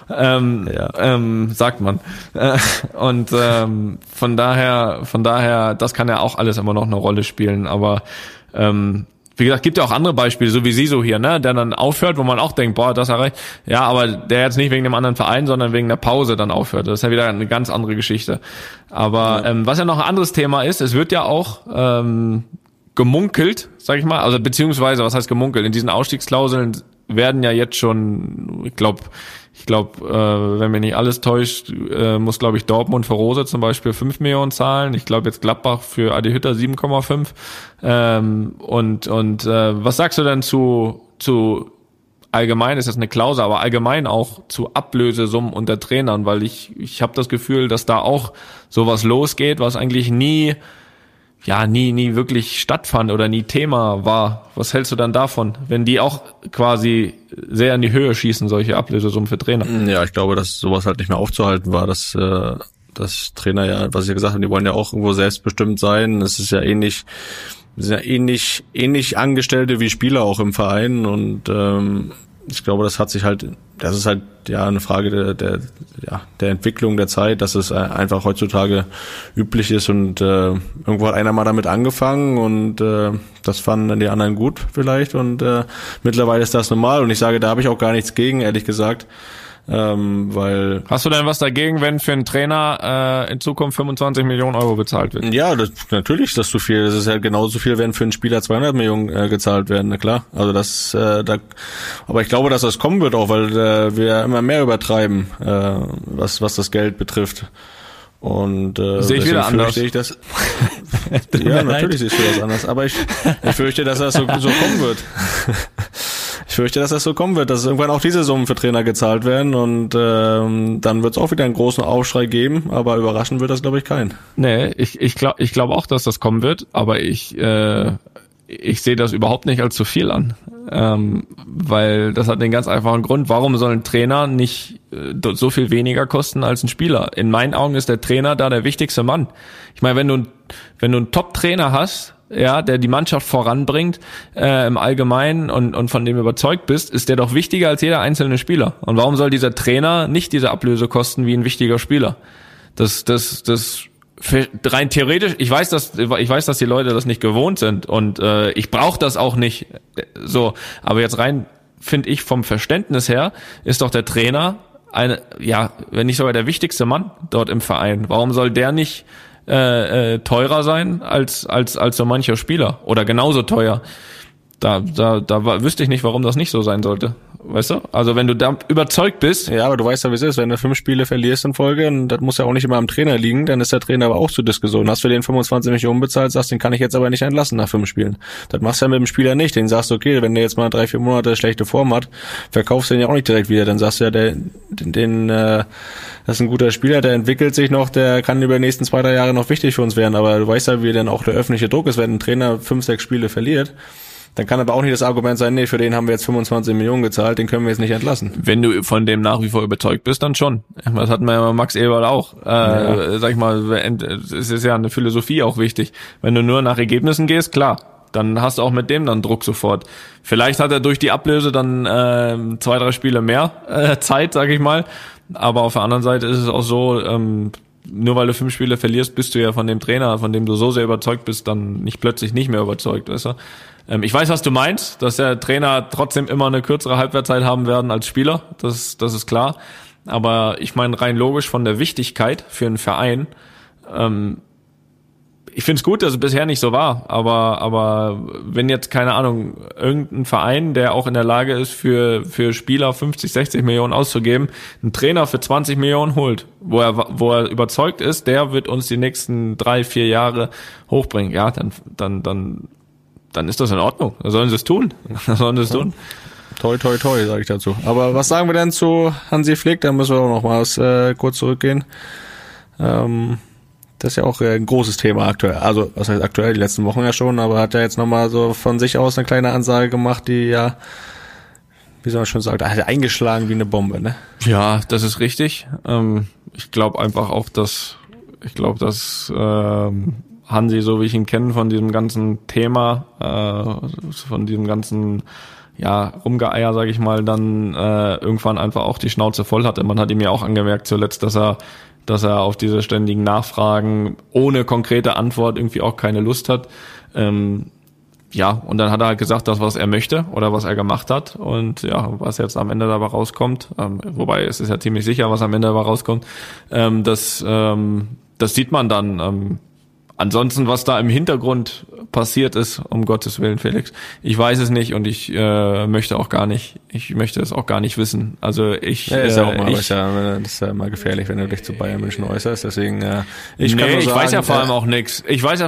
Sagt man. Und von daher, das kann ja auch alles immer noch eine Rolle spielen. Aber wie gesagt, gibt ja auch andere Beispiele, so wie Siso hier, ne, der dann aufhört, wo man auch denkt, boah, das erreicht. Ja, aber der jetzt nicht wegen dem anderen Verein, sondern wegen der Pause dann aufhört. Das ist ja wieder eine ganz andere Geschichte. Aber was ja noch ein anderes Thema ist, es wird ja auch gemunkelt, sag ich mal, also beziehungsweise, was heißt gemunkelt? In diesen Ausstiegsklauseln werden ja jetzt schon, ich glaube, wenn mir nicht alles täuscht, muss, glaube ich, Dortmund für Rose zum Beispiel 5 Millionen zahlen. Ich glaube jetzt Gladbach für Adi Hütter 7,5. Und was sagst du denn zu allgemein, ist jetzt eine Klausel, aber allgemein auch zu Ablösesummen unter Trainern, weil ich habe das Gefühl, dass da auch sowas losgeht, was eigentlich nie wirklich stattfand oder nie Thema war. Was hältst du dann davon, wenn die auch quasi sehr in die Höhe schießen, solche Ablösesummen für Trainer? Ja, ich glaube, dass sowas halt nicht mehr aufzuhalten war, dass Trainer ja, was ich ja gesagt habe, die wollen ja auch irgendwo selbstbestimmt sein. Es ist ja ähnlich Angestellte wie Spieler auch im Verein und ich glaube, das ist halt ja eine Frage der Entwicklung der Zeit, dass es einfach heutzutage üblich ist und irgendwo hat einer mal damit angefangen und das fanden dann die anderen gut vielleicht und mittlerweile ist das normal und ich sage, da habe ich auch gar nichts gegen, ehrlich gesagt. Weil hast du denn was dagegen, wenn für einen Trainer in Zukunft 25 Millionen Euro bezahlt wird? Ja, natürlich ist das zu viel. Das ist halt genauso so viel, wenn für einen Spieler 200 Millionen gezahlt werden, na klar. Also aber ich glaube, dass das kommen wird auch, weil wir immer mehr übertreiben, was das Geld betrifft. Und sehe ich wieder anders. Ich das. Ja, natürlich siehst du das anders. Aber ich fürchte, dass das so kommen wird. Ich fürchte, dass das so kommen wird, dass irgendwann auch diese Summen für Trainer gezahlt werden und dann wird es auch wieder einen großen Aufschrei geben, aber überraschen wird das, glaube ich, keinen. Nee, ich glaube auch, dass das kommen wird, aber ich sehe das überhaupt nicht als zu viel an, weil das hat den ganz einfachen Grund, warum soll ein Trainer nicht so viel weniger kosten als ein Spieler? In meinen Augen ist der Trainer da der wichtigste Mann. Ich meine, wenn du einen Top-Trainer hast, ja, der die Mannschaft voranbringt im Allgemeinen und von dem überzeugt bist, ist der doch wichtiger als jeder einzelne Spieler. Und warum soll dieser Trainer nicht diese Ablöse kosten wie ein wichtiger Spieler? Das rein theoretisch, ich weiß, dass die Leute das nicht gewohnt sind und ich brauche das auch nicht so, aber jetzt rein, finde ich, vom Verständnis her ist doch der Trainer wenn nicht sogar der wichtigste Mann dort im Verein. Warum soll der nicht teurer sein als so mancher Spieler oder genauso teuer? Da wüsste ich nicht, warum das nicht so sein sollte. Weißt du? Also wenn du da überzeugt bist. Ja, aber du weißt ja, wie es ist. Wenn du 5 Spiele verlierst in Folge, und das muss ja auch nicht immer am Trainer liegen, dann ist der Trainer aber auch zur Diskussion. Hast du den 25 Millionen bezahlt, sagst, den kann ich jetzt aber nicht entlassen nach 5 Spielen. Das machst du ja mit dem Spieler nicht. Den sagst du, okay, wenn der jetzt mal 3-4 Monate schlechte Form hat, verkaufst du den ja auch nicht direkt wieder. Dann sagst du ja, das ist ein guter Spieler, der entwickelt sich noch, der kann über die nächsten 2-3 Jahre noch wichtig für uns werden. Aber du weißt ja, wie dann auch der öffentliche Druck ist, wenn ein Trainer 5-6 Spiele verliert. Dann kann aber auch nicht das Argument sein, nee, für den haben wir jetzt 25 Millionen gezahlt, den können wir jetzt nicht entlassen. Wenn du von dem nach wie vor überzeugt bist, dann schon. Das hatten wir ja Max Eberl auch. Sag ich mal, es ist ja eine Philosophie auch wichtig. Wenn du nur nach Ergebnissen gehst, klar, dann hast du auch mit dem dann Druck sofort. Vielleicht hat er durch die Ablöse dann 2-3 Spiele mehr Zeit, sag ich mal. Aber auf der anderen Seite ist es auch so, nur weil du 5 Spiele verlierst, bist du ja von dem Trainer, von dem du so sehr überzeugt bist, dann nicht plötzlich nicht mehr überzeugt, weißt du? Ich weiß, was du meinst, dass der Trainer trotzdem immer eine kürzere Halbwertszeit haben werden als Spieler, das ist klar. Aber ich meine rein logisch von der Wichtigkeit für einen Verein, ich finde es gut, dass es bisher nicht so war, aber wenn jetzt, keine Ahnung, irgendein Verein, der auch in der Lage ist, für Spieler 50, 60 Millionen auszugeben, einen Trainer für 20 Millionen holt, wo er überzeugt ist, der wird uns die nächsten 3-4 Jahre hochbringen, ja, dann ist das in Ordnung. Da sollen sie es tun. Toi, toi, toi, sage ich dazu. Aber was sagen wir denn zu Hansi Flick? Da müssen wir auch noch mal kurz zurückgehen. Das ist ja auch ein großes Thema aktuell. Also, was heißt aktuell, die letzten Wochen ja schon, aber hat ja jetzt nochmal so von sich aus eine kleine Ansage gemacht, die ja, wie soll man schon sagen, hat er eingeschlagen wie eine Bombe, ne? Ja, das ist richtig. Ich glaube einfach auch, dass Hansi, so wie ich ihn kenne, von diesem ganzen Thema, von diesem ganzen Rumgeeier, sage ich mal, dann irgendwann einfach auch die Schnauze voll hatte. Man hat ihm ja auch angemerkt zuletzt, dass er auf diese ständigen Nachfragen ohne konkrete Antwort irgendwie auch keine Lust hat. Und dann hat er halt gesagt, das, was er möchte oder was er gemacht hat. Und ja, was jetzt am Ende dabei rauskommt, wobei es ist ja ziemlich sicher, was am Ende dabei rauskommt, das sieht man dann. Ansonsten, was da im Hintergrund passiert ist, um Gottes Willen, Felix, ich weiß es nicht und ich möchte es auch gar nicht wissen. Also das ist ja immer gefährlich, wenn du dich zu Bayern München äußerst, deswegen ich weiß ja vor allem auch nichts. Ich weiß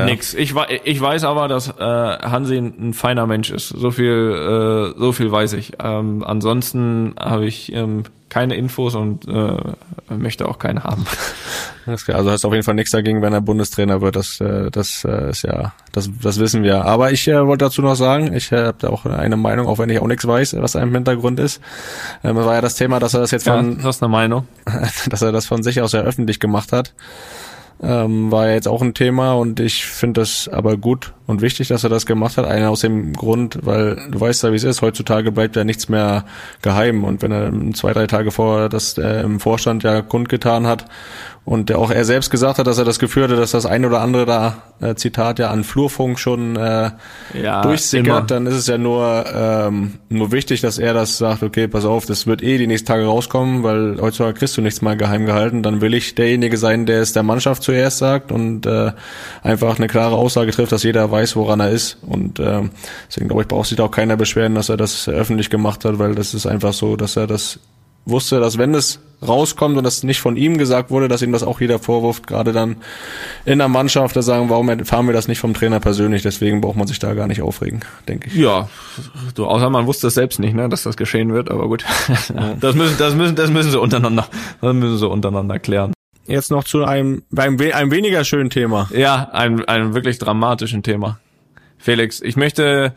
aber, dass Hansi ein feiner Mensch ist. So viel weiß ich. Ansonsten habe ich keine Infos und möchte auch keine haben. Also hast auf jeden Fall nichts dagegen, wenn er Bundestrainer wird. Das ist ja, das wissen wir. Aber ich wollte dazu noch sagen, ich habe da auch eine Meinung, auch wenn ich auch nichts weiß, was da im Hintergrund ist. War ja das Thema, dass er das jetzt du hast eine Meinung, dass er das von sich aus ja öffentlich gemacht hat. War ja jetzt auch ein Thema und ich finde das aber gut und wichtig, dass er das gemacht hat. Einer aus dem Grund, weil du weißt ja, wie es ist, heutzutage bleibt ja nichts mehr geheim und wenn er 2-3 Tage vorher das im Vorstand ja kundgetan hat und auch er selbst gesagt hat, dass er das Gefühl hatte, dass das ein oder andere da Zitat ja an Flurfunk schon durchsickert, dann ist es ja nur wichtig, dass er das sagt, okay, pass auf, das wird die nächsten Tage rauskommen, weil heutzutage kriegst du nichts mal geheim gehalten, dann will ich derjenige sein, der es der Mannschaft zuerst sagt und einfach eine klare Aussage trifft, dass jeder weiß, woran er ist und deswegen glaube ich, braucht sich da auch keiner beschweren, dass er das öffentlich gemacht hat, weil das ist einfach so, dass er das wusste, dass wenn es rauskommt und das nicht von ihm gesagt wurde, dass ihm das auch jeder vorwirft, gerade dann in der Mannschaft, da sagen, warum erfahren wir das nicht vom Trainer persönlich, deswegen braucht man sich da gar nicht aufregen, denke ich. Ja, außer man wusste es selbst nicht, ne, dass das geschehen wird, aber gut. Das müssen sie untereinander klären. Jetzt noch zu einem weniger schönen Thema. Ja, einem wirklich dramatischen Thema. Felix, ich möchte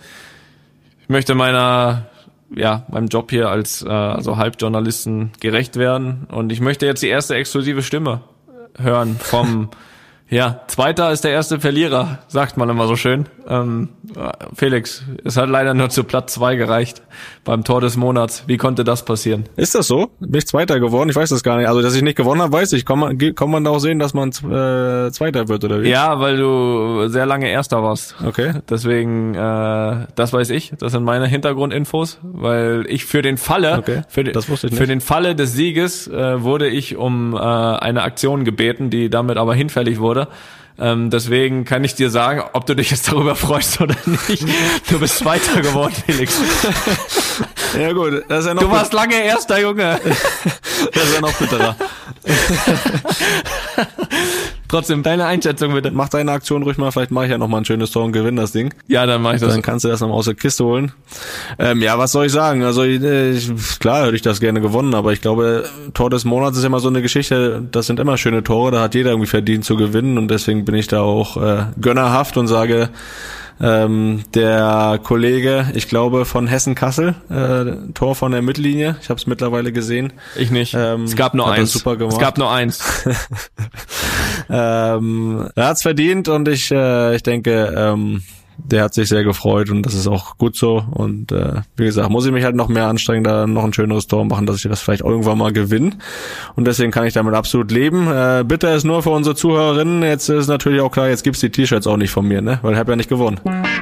meinem Job hier als Halbjournalisten gerecht werden und ich möchte jetzt die erste exklusive Stimme hören vom Zweiter ist der erste Verlierer, sagt man immer so schön. Felix, es hat leider nur zu Platz 2 gereicht beim Tor des Monats. Wie konnte das passieren? Ist das so? Bin ich Zweiter geworden? Ich weiß das gar nicht. Also, dass ich nicht gewonnen habe, weiß ich. Kann man da auch sehen, dass man Zweiter wird, oder wie? Ja, weil du sehr lange Erster warst. Okay. Deswegen, das weiß ich. Das sind meine Hintergrundinfos, weil ich für den Falle, das wusste ich nicht. Für den Falle des Sieges wurde ich um eine Aktion gebeten, die damit aber hinfällig wurde. Deswegen kann ich dir sagen, ob du dich jetzt darüber freust oder nicht. Du bist Zweiter geworden, Felix. Ja gut, das ist ja noch du warst lange Erster, Junge. Das ist ja noch bitterer. Trotzdem, deine Einschätzung bitte. Mach deine Aktion ruhig mal, vielleicht mache ich ja noch mal ein schönes Tor und gewinne das Ding. Ja, dann mache ich das. Dann kannst du das noch mal aus der Kiste holen. Was soll ich sagen? Also klar hätte ich das gerne gewonnen, aber ich glaube, Tor des Monats ist immer so eine Geschichte, das sind immer schöne Tore, da hat jeder irgendwie verdient zu gewinnen und deswegen bin ich da auch gönnerhaft und sage, der Kollege, ich glaube von Hessen-Kassel, Tor von der Mittellinie, ich habe es mittlerweile gesehen. Ich nicht. Es gab nur eins. Super gemacht. Es gab nur eins. Er hat's verdient und ich denke, der hat sich sehr gefreut und das ist auch gut so und wie gesagt, muss ich mich halt noch mehr anstrengen, da noch ein schöneres Tor machen, dass ich das vielleicht irgendwann mal gewinne und deswegen kann ich damit absolut leben. Bitter ist nur für unsere Zuhörerinnen, jetzt ist natürlich auch klar, jetzt gibt's die T-Shirts auch nicht von mir, ne, weil ich habe ja nicht gewonnen.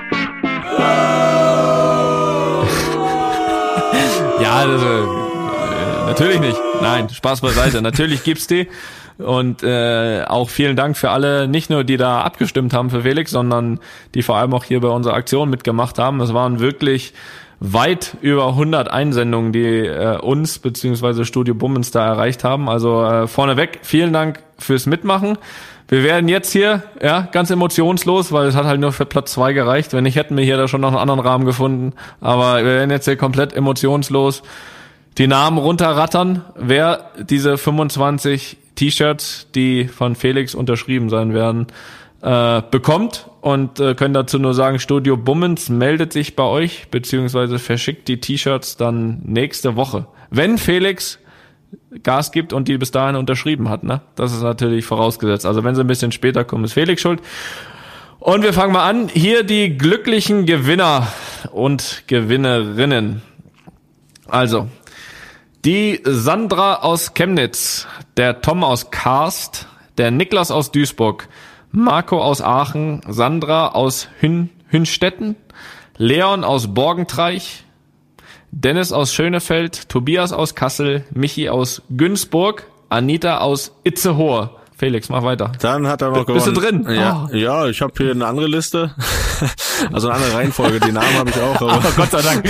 Ja, natürlich nicht. Nein, Spaß beiseite. Natürlich gibt's die. Und auch vielen Dank für alle, nicht nur die da abgestimmt haben für Felix, sondern die vor allem auch hier bei unserer Aktion mitgemacht haben. Es waren wirklich weit über 100 Einsendungen, die uns bzw. Studio Bummens da erreicht haben. Also vorneweg, vielen Dank fürs Mitmachen. Wir werden jetzt hier ganz emotionslos, weil es hat halt nur für Platz 2 gereicht. Wenn nicht, hätten wir hier da schon noch einen anderen Rahmen gefunden. Aber wir werden jetzt hier komplett emotionslos die Namen runterrattern, wer diese 25 T-Shirts, die von Felix unterschrieben sein werden, bekommt und können dazu nur sagen, Studio Bummens meldet sich bei euch, beziehungsweise verschickt die T-Shirts dann nächste Woche. Wenn Felix Gas gibt und die bis dahin unterschrieben hat, ne? Das ist natürlich vorausgesetzt. Also wenn sie ein bisschen später kommen, ist Felix schuld. Und wir fangen mal an. Hier die glücklichen Gewinner und Gewinnerinnen. Also, die Sandra aus Chemnitz, der Tom aus Karst, der Niklas aus Duisburg, Marco aus Aachen, Sandra aus Hünstetten, Leon aus Borgentreich, Dennis aus Schönefeld, Tobias aus Kassel, Michi aus Günzburg, Anita aus Itzehoe. Felix, mach weiter. Dann hat er noch gewonnen. Bist du drin? Ja, ja, ich habe hier eine andere Liste. Also eine andere Reihenfolge. Die Namen habe ich auch. Aber Gott sei Dank.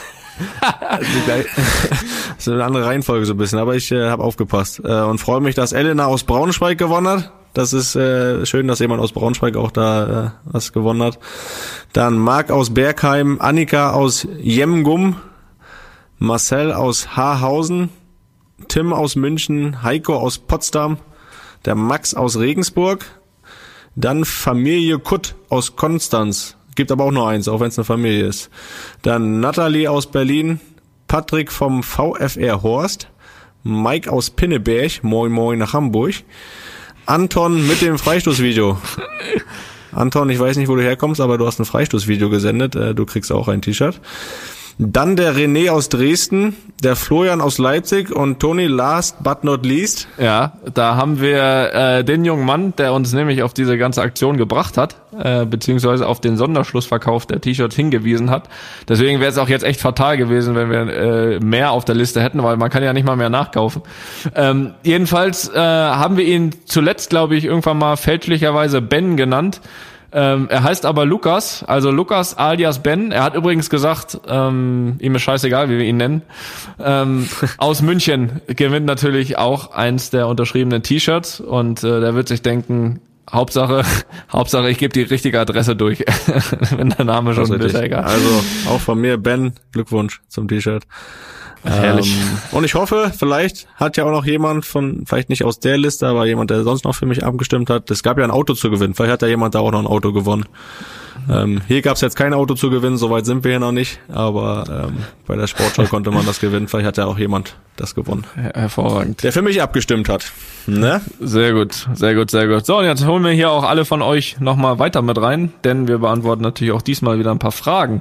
Das ist eine andere Reihenfolge so ein bisschen, aber ich habe aufgepasst und freue mich, dass Elena aus Braunschweig gewonnen hat. Das ist schön, dass jemand aus Braunschweig auch da was gewonnen hat. Dann Marc aus Bergheim, Annika aus Jemgum, Marcel aus Haarhausen, Tim aus München, Heiko aus Potsdam, der Max aus Regensburg, dann Familie Kutt aus Konstanz. Gibt aber auch nur eins, auch wenn es eine Familie ist. Dann Nathalie aus Berlin, Patrick vom VfR Horst, Mike aus Pinneberg, moin moin nach Hamburg, Anton mit dem Freistoßvideo. Anton, ich weiß nicht, wo du herkommst, aber du hast ein Freistoßvideo gesendet, du kriegst auch ein T-Shirt. Dann der René aus Dresden, der Florian aus Leipzig und Toni last but not least. Ja, da haben wir den jungen Mann, der uns nämlich auf diese ganze Aktion gebracht hat, beziehungsweise auf den Sonderschlussverkauf der T-Shirts hingewiesen hat. Deswegen wäre es auch jetzt echt fatal gewesen, wenn wir mehr auf der Liste hätten, weil man kann ja nicht mal mehr nachkaufen. Jedenfalls haben wir ihn zuletzt, glaube ich, irgendwann mal fälschlicherweise Ben genannt. Er heißt aber Lukas, also Lukas alias Ben. Er hat übrigens gesagt, ihm ist scheißegal, wie wir ihn nennen. Aus München gewinnt natürlich auch eins der unterschriebenen T-Shirts und der wird sich denken, Hauptsache, ich gebe die richtige Adresse durch, wenn der Name schon ist, egal. Also auch von mir, Ben, Glückwunsch zum T-Shirt. Herrlich. Und ich hoffe, vielleicht hat ja auch noch jemand vielleicht nicht aus der Liste, aber jemand, der sonst noch für mich abgestimmt hat. Es gab ja ein Auto zu gewinnen. Vielleicht hat ja jemand da auch noch ein Auto gewonnen. Hier gab es jetzt kein Auto zu gewinnen, soweit sind wir hier noch nicht. Aber bei der Sportschau konnte man das gewinnen. Vielleicht hat ja auch jemand das gewonnen. Hervorragend. Der für mich abgestimmt hat. Ne? Sehr gut, sehr gut, sehr gut. So, und jetzt holen wir hier auch alle von euch nochmal weiter mit rein, denn wir beantworten natürlich auch diesmal wieder ein paar Fragen.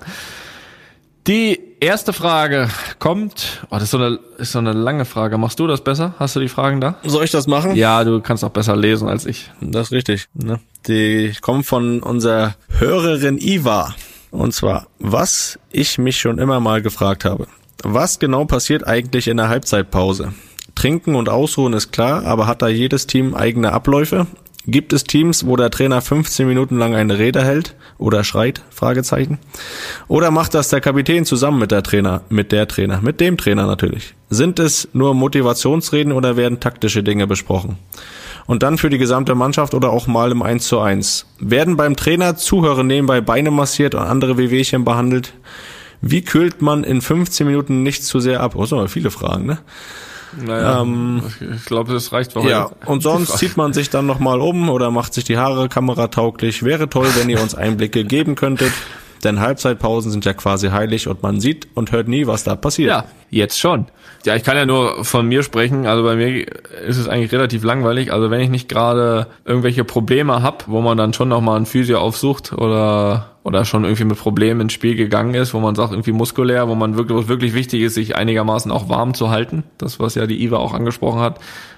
Die erste Frage kommt, das ist so eine lange Frage. Machst du das besser? Hast du die Fragen da? Soll ich das machen? Ja, du kannst auch besser lesen als ich. Das ist richtig. Ne? Die kommt von unserer Hörerin Iva. Und zwar, was ich mich schon immer mal gefragt habe. Was genau passiert eigentlich in der Halbzeitpause? Trinken und Ausruhen ist klar, aber hat da jedes Team eigene Abläufe? Gibt es Teams, wo der Trainer 15 Minuten lang eine Rede hält oder schreit? Fragezeichen. Oder macht das der Kapitän zusammen mit dem Trainer natürlich? Sind es nur Motivationsreden oder werden taktische Dinge besprochen? Und dann für die gesamte Mannschaft oder auch mal im 1:1. Werden beim Trainer Zuhörer nebenbei Beine massiert und andere Wehwehchen behandelt? Wie kühlt man in 15 Minuten nicht zu sehr ab? Oh, das sind aber viele Fragen, ne? Naja, ich glaube, das reicht für heute. Ja, und sonst zieht man sich dann nochmal um oder macht sich die Haare kameratauglich. Wäre toll, wenn ihr uns Einblicke geben könntet, denn Halbzeitpausen sind ja quasi heilig und man sieht und hört nie, was da passiert. Ja, jetzt schon. Ja, ich kann ja nur von mir sprechen, also bei mir ist es eigentlich relativ langweilig, also wenn ich nicht gerade irgendwelche Probleme habe, wo man dann schon nochmal einen Physio aufsucht oder schon irgendwie mit Problemen ins Spiel gegangen ist, wo man sagt, irgendwie muskulär, wo man wirklich wichtig ist, sich einigermaßen auch warm zu halten, das, was ja die Iva auch angesprochen hat,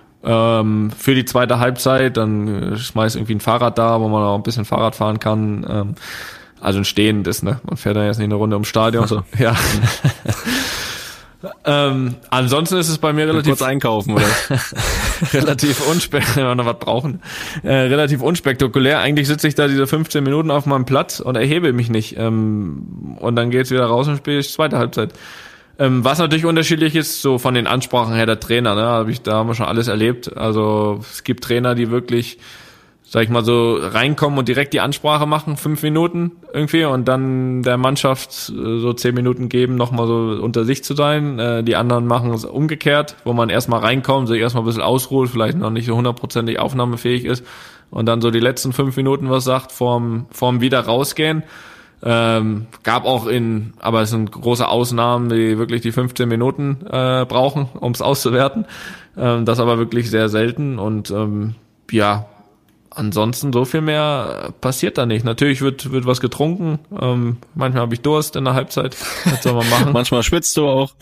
für die zweite Halbzeit, dann schmeißt irgendwie ein Fahrrad da, wo man auch ein bisschen Fahrrad fahren kann, also ein stehendes, ne, man fährt dann jetzt nicht eine Runde ums Stadion. Ach so. Ja. Ansonsten ist es bei mir relativ kurz einkaufen oder relativ unspektakulär, wenn wir noch was brauchen. Relativ unspektakulär. Eigentlich sitze ich da diese 15 Minuten auf meinem Platz und erhebe mich nicht. Und dann geht's wieder raus und spiele ich zweite Halbzeit. Was natürlich unterschiedlich ist, so von den Ansprachen her der Trainer, ne, da haben wir schon alles erlebt. Also es gibt Trainer, die wirklich sag ich mal so, reinkommen und direkt die Ansprache machen, 5 Minuten irgendwie und dann der Mannschaft so 10 Minuten geben, nochmal so unter sich zu sein. Die anderen machen es umgekehrt, wo man erstmal reinkommt, sich erstmal ein bisschen ausruht, vielleicht noch nicht so 100%ig aufnahmefähig ist und dann so die letzten 5 Minuten was sagt vorm wieder rausgehen. Gab auch aber es sind große Ausnahmen, die wirklich die 15 Minuten brauchen, um es auszuwerten. Das aber wirklich sehr selten und ja, ansonsten so viel mehr passiert da nicht. Natürlich wird was getrunken. Manchmal habe ich Durst in der Halbzeit. Was soll man machen? Manchmal schwitzt du auch.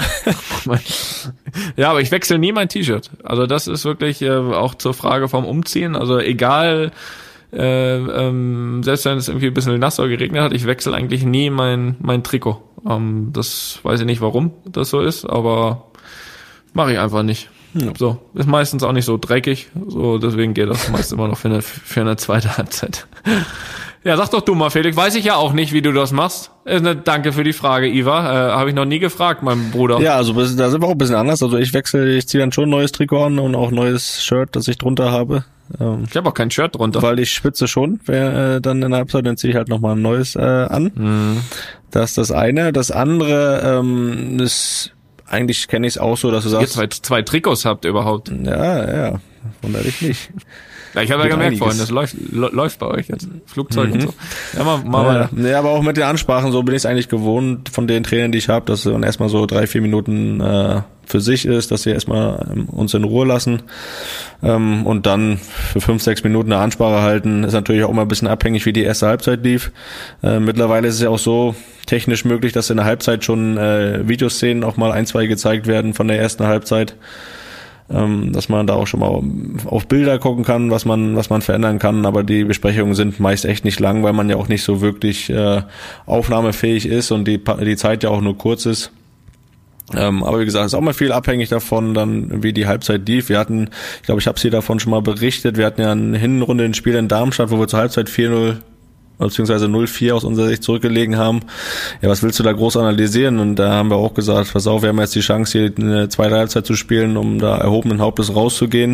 Ja, aber ich wechsle nie mein T-Shirt. Also das ist wirklich auch zur Frage vom Umziehen. Also egal, selbst wenn es irgendwie ein bisschen nass oder geregnet hat, ich wechsle eigentlich nie mein Trikot. Das weiß ich nicht, warum das so ist, aber mache ich einfach nicht. Ja. So, ist meistens auch nicht so dreckig, so deswegen geht das meist immer noch für eine zweite Halbzeit. Ja, sag doch du mal, Felix, weiß ich ja auch nicht, wie du das machst. Danke für die Frage, Iva. Habe ich noch nie gefragt, mein Bruder. Ja, also da sind wir auch ein bisschen anders. Also ich ziehe dann schon ein neues Trikot an und auch ein neues Shirt, das ich drunter habe. Ich habe auch kein Shirt drunter. Weil ich schwitze schon, dann in der Halbzeit, dann ziehe ich halt nochmal ein neues an. Das ist das eine. Das andere ist... Eigentlich kenne ich es auch so, dass du sagst... Ihr zwei Trikots habt überhaupt. Ja, wundert dich nicht. Ja, ich habe ja gemerkt vorhin, das läuft bei euch jetzt. Flugzeug und so. Ja, mal weiter. Ja, aber auch mit den Ansprachen, so bin ich es eigentlich gewohnt von den Trainern, die ich habe, dass dann erstmal so 3-4 Minuten für sich ist, dass sie erstmal uns in Ruhe lassen und dann für 5-6 Minuten eine Ansprache halten. Ist natürlich auch immer ein bisschen abhängig, wie die erste Halbzeit lief. Mittlerweile ist es ja auch so technisch möglich, dass in der Halbzeit schon Videoszenen auch mal 1-2 gezeigt werden von der ersten Halbzeit, dass man da auch schon mal auf Bilder gucken kann, was man verändern kann, aber die Besprechungen sind meist echt nicht lang, weil man ja auch nicht so wirklich aufnahmefähig ist und die Zeit ja auch nur kurz ist. Aber wie gesagt, ist auch mal viel abhängig davon, dann wie die Halbzeit lief. Ich glaube, ich habe sie davon schon mal berichtet, wir hatten ja eine Hinrunde ein Spiel in Darmstadt, wo wir zur Halbzeit 4-0 beziehungsweise 0-4 aus unserer Sicht zurückgelegen haben. Ja, was willst du da groß analysieren? Und da haben wir auch gesagt, pass auf, wir haben jetzt die Chance, hier eine zweite Halbzeit zu spielen, um da erhobenen Hauptes rauszugehen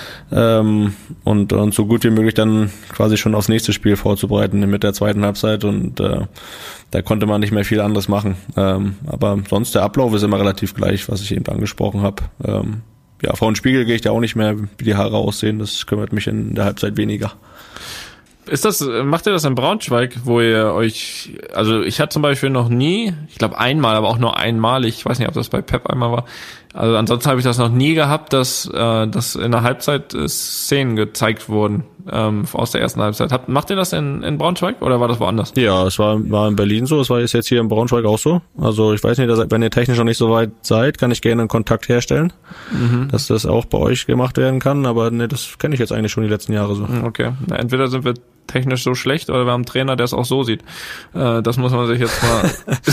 und so gut wie möglich dann quasi schon aufs nächste Spiel vorzubereiten mit der zweiten Halbzeit und da konnte man nicht mehr viel anderes machen. Aber sonst der Ablauf ist immer relativ gleich, was ich eben angesprochen habe. Ja, vor den Spiegel gehe ich da auch nicht mehr, wie die Haare aussehen, das kümmert mich in der Halbzeit weniger. Macht ihr das in Braunschweig, wo ihr euch, also ich hatte zum Beispiel noch nie, ich glaube einmal, aber auch nur einmal, ich weiß nicht, ob das bei Pep einmal war, also ansonsten habe ich das noch nie gehabt, dass in der Halbzeit Szenen gezeigt wurden aus der ersten Halbzeit. Macht ihr das in Braunschweig oder war das woanders? Ja, es war in Berlin so, ist jetzt hier in Braunschweig auch so. Also ich weiß nicht, wenn ihr technisch noch nicht so weit seid, kann ich gerne einen Kontakt herstellen, dass das auch bei euch gemacht werden kann, aber ne, das kenne ich jetzt eigentlich schon die letzten Jahre so. Okay, entweder sind wir technisch so schlecht oder wir haben einen Trainer, der es auch so sieht. Das muss man sich jetzt mal...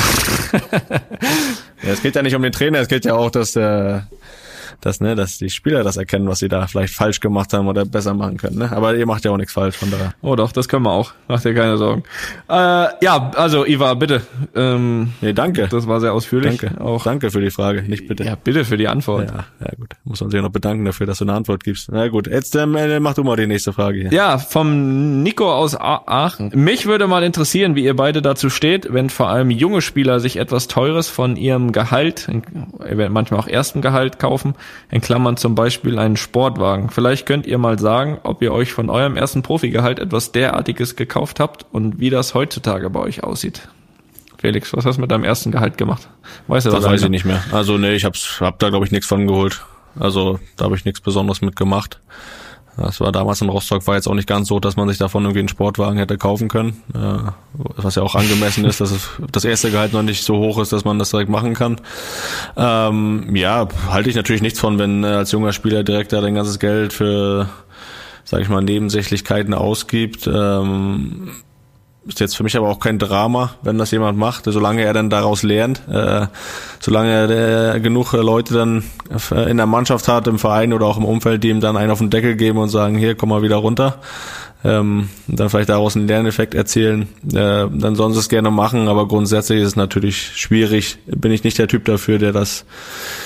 Ja, es geht ja nicht um den Trainer, es geht ja auch, dass die Spieler das erkennen, was sie da vielleicht falsch gemacht haben oder besser machen können. Ne? Aber ihr macht ja auch nichts falsch, von daher. Oh doch, das können wir auch. Macht dir keine Sorgen. Ja, also Iva, bitte. Nee, danke. Das war sehr ausführlich. Danke. Auch. Danke für die Frage, nicht bitte. Ja, bitte für die Antwort. Ja gut. Muss man sich noch bedanken dafür, dass du eine Antwort gibst. Na gut, jetzt mach du mal die nächste Frage hier. Ja, vom Nico aus Aachen. Mich würde mal interessieren, wie ihr beide dazu steht, wenn vor allem junge Spieler sich etwas Teures von ihrem Gehalt, manchmal auch ersten Gehalt kaufen, in Klammern zum Beispiel einen Sportwagen. Vielleicht könnt ihr mal sagen, ob ihr euch von eurem ersten Profigehalt etwas derartiges gekauft habt und wie das heutzutage bei euch aussieht. Felix, was hast du mit deinem ersten Gehalt gemacht? Weißt du das? Das weiß ich nicht mehr. Also nee, ich hab da glaube ich nichts von geholt. Also da habe ich nichts Besonderes mitgemacht. Das war damals in Rostock, war jetzt auch nicht ganz so, dass man sich davon irgendwie einen Sportwagen hätte kaufen können, was ja auch angemessen ist, dass das erste Gehalt noch nicht so hoch ist, dass man das direkt machen kann. Ja, halte ich natürlich nichts von, wenn als junger Spieler direkt da dein ganzes Geld für, sag ich mal, Nebensächlichkeiten ausgibt. Ist jetzt für mich aber auch kein Drama, wenn das jemand macht, solange er dann daraus lernt, solange er genug Leute dann in der Mannschaft hat, im Verein oder auch im Umfeld, die ihm dann einen auf den Deckel geben und sagen, hier, komm mal wieder runter, und dann vielleicht daraus einen Lerneffekt erzielen, dann sollen sie es gerne machen, aber grundsätzlich ist es natürlich schwierig, bin ich nicht der Typ dafür, der das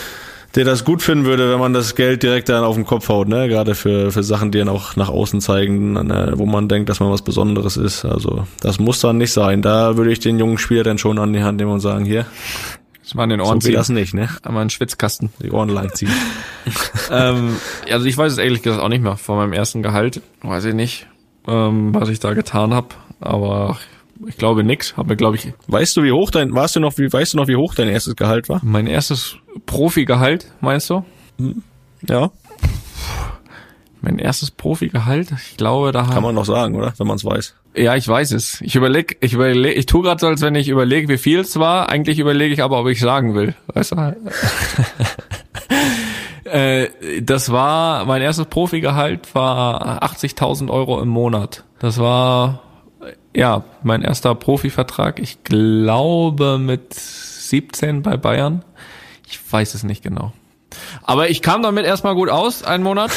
der das gut finden würde, wenn man das Geld direkt dann auf den Kopf haut, ne? Gerade für Sachen, die dann auch nach außen zeigen, wo man denkt, dass man was Besonderes ist. Also das muss dann nicht sein. Da würde ich den jungen Spieler dann schon an die Hand nehmen und sagen, hier, das mal an den Ohren so geht das nicht, ne? Einmal einen Schwitzkasten. Die Ohren lang ziehen. Also ich weiß es ehrlich gesagt auch nicht mehr. Von meinem ersten Gehalt weiß ich nicht, was ich da getan habe. Aber ich glaube nix. Habe mir, glaube ich. Weißt du, wie hoch wie hoch dein erstes Gehalt war? Mein erstes Profi-Gehalt, meinst du? Ja. Mein erstes Profi-Gehalt, ich glaube, da kann man noch sagen, oder? Wenn man es weiß. Ja, ich weiß es. Ich tue gerade so, als wenn ich überlege, wie viel es war. Eigentlich überlege ich aber, ob ich sagen will. Weißt du? Das war, mein erstes Profi-Gehalt war 80.000 Euro im Monat. Das war, ja, mein erster Profivertrag. Ich glaube mit 17 bei Bayern. Ich weiß es nicht genau. Aber ich kam damit erstmal gut aus, einen Monat.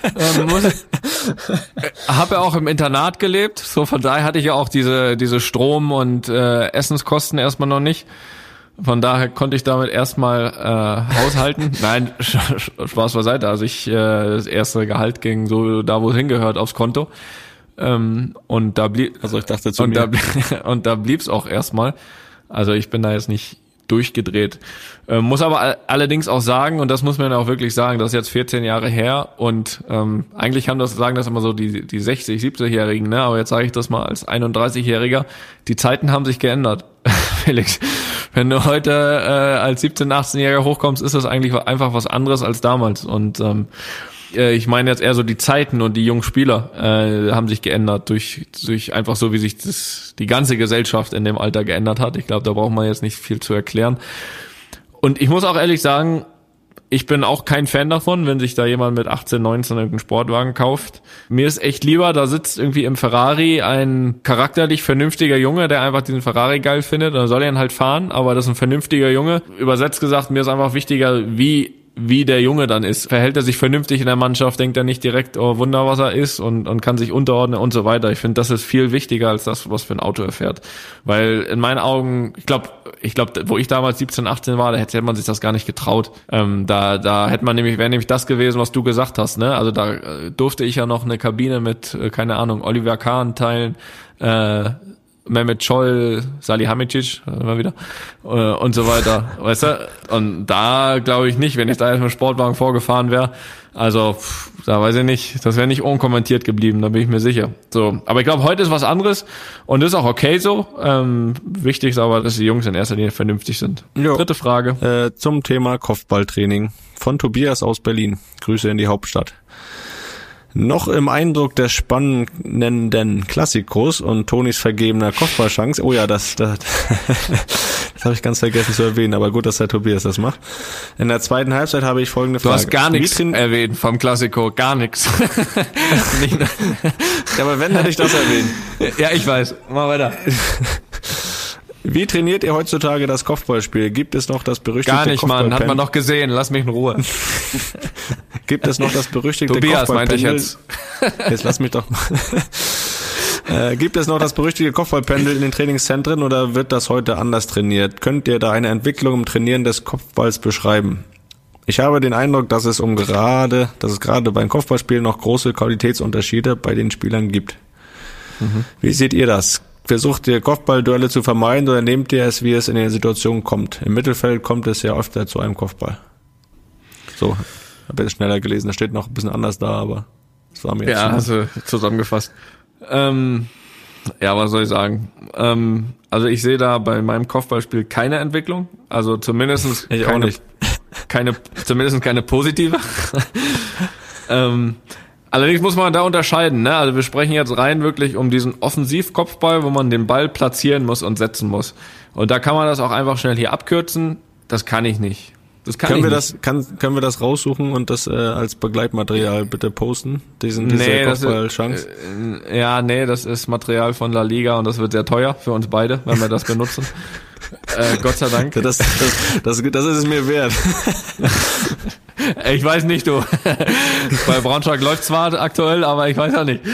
Habe ja auch im Internat gelebt. So von daher hatte ich ja auch diese Strom- und Essenskosten erstmal noch nicht. Von daher konnte ich damit erstmal haushalten. Nein, Spaß beiseite. Also das erste Gehalt ging so da, wo es hingehört, aufs Konto. Und da blieb, also ich dachte zu mir. Und da blieb's auch erstmal. Also ich bin da jetzt nicht durchgedreht. Muss aber allerdings auch sagen, und das muss man auch wirklich sagen, das ist jetzt 14 Jahre her und eigentlich sagen das immer so die 60, 70-Jährigen, ne? Aber jetzt sage ich das mal als 31-Jähriger, die Zeiten haben sich geändert, Felix. Wenn du heute als 17-, 18-Jähriger hochkommst, ist das eigentlich einfach was anderes als damals. Und ich meine jetzt eher so die Zeiten und die jungen Spieler haben sich geändert durch einfach so, wie sich die ganze Gesellschaft in dem Alter geändert hat. Ich glaube, da braucht man jetzt nicht viel zu erklären. Und ich muss auch ehrlich sagen, ich bin auch kein Fan davon, wenn sich da jemand mit 18, 19 irgendeinen Sportwagen kauft. Mir ist echt lieber, da sitzt irgendwie im Ferrari ein charakterlich vernünftiger Junge, der einfach diesen Ferrari geil findet. Dann soll er ihn halt fahren, aber das ist ein vernünftiger Junge. Übersetzt gesagt, mir ist einfach wichtiger, wie der Junge dann ist. Verhält er sich vernünftig in der Mannschaft, denkt er nicht direkt, oh Wunder, was er ist und kann sich unterordnen und so weiter. Ich finde, das ist viel wichtiger als das, was für ein Auto er fährt. Weil in meinen Augen, ich glaube, wo ich damals 17, 18 war, da hätte man sich das gar nicht getraut. Da wäre nämlich das gewesen, was du gesagt hast, ne? Also da durfte ich ja noch eine Kabine mit, keine Ahnung, Oliver Kahn teilen, Mehmet Scholl, Salihamidzic, immer wieder, und so weiter, weißt du? Und da glaube ich nicht, wenn ich da jetzt mit dem Sportwagen vorgefahren wäre, also da weiß ich nicht, das wäre nicht unkommentiert geblieben, da bin ich mir sicher. So, aber ich glaube, heute ist was anderes und das ist auch okay so. Wichtig ist aber, dass die Jungs in erster Linie vernünftig sind. Jo. Dritte Frage. Zum Thema Kopfballtraining von Tobias aus Berlin. Grüße in die Hauptstadt. Noch im Eindruck des spannenden Klassikos und Tonis vergebener Kopfballchance. Oh ja, das habe ich ganz vergessen zu erwähnen, aber gut, dass der Tobias das macht. In der zweiten Halbzeit habe ich folgende Frage. Du hast gar nichts erwähnt vom Klassiko, gar nichts. Ja, aber wenn, hätte ich das erwähnt. Ja, ich weiß. Mal weiter. Wie trainiert ihr heutzutage das Kopfballspiel? Gibt es noch das berüchtigte Gar nicht, Mann. Hat man doch gesehen. Lass mich in Ruhe. Gibt es noch das berüchtigte Tobias, meinte ich jetzt. Jetzt lass mich doch. Gibt es noch das berüchtigte Kopfballpendel in den Trainingszentren oder wird das heute anders trainiert? Könnt ihr da eine Entwicklung im Trainieren des Kopfballs beschreiben? Ich habe den Eindruck, dass es gerade beim Kopfballspiel noch große Qualitätsunterschiede bei den Spielern gibt. Mhm. Wie seht ihr das? Versucht ihr Kopfballduelle zu vermeiden oder nehmt ihr es, wie es in der Situation kommt? Im Mittelfeld kommt es ja öfter zu einem Kopfball. So, habe jetzt schneller gelesen, da steht noch ein bisschen anders da, aber das war mir jetzt ja, hast du zusammengefasst. Ja, was soll ich sagen? Also ich sehe da bei meinem Kopfballspiel keine Entwicklung, also zumindest zumindest keine positive. Allerdings muss man da unterscheiden, ne? Also wir sprechen jetzt rein wirklich um diesen Offensivkopfball, wo man den Ball platzieren muss und setzen muss. Und da kann man das auch einfach schnell hier abkürzen. Das kann ich nicht. Können wir das raussuchen und das als Begleitmaterial bitte posten? Diese Kopfballchance? Das ist Material von La Liga und das wird sehr teuer für uns beide, wenn wir das benutzen. Gott sei Dank. Das ist es mir wert. Ich weiß nicht, du. Bei Braunschweig läuft zwar aktuell, aber ich weiß ja nicht.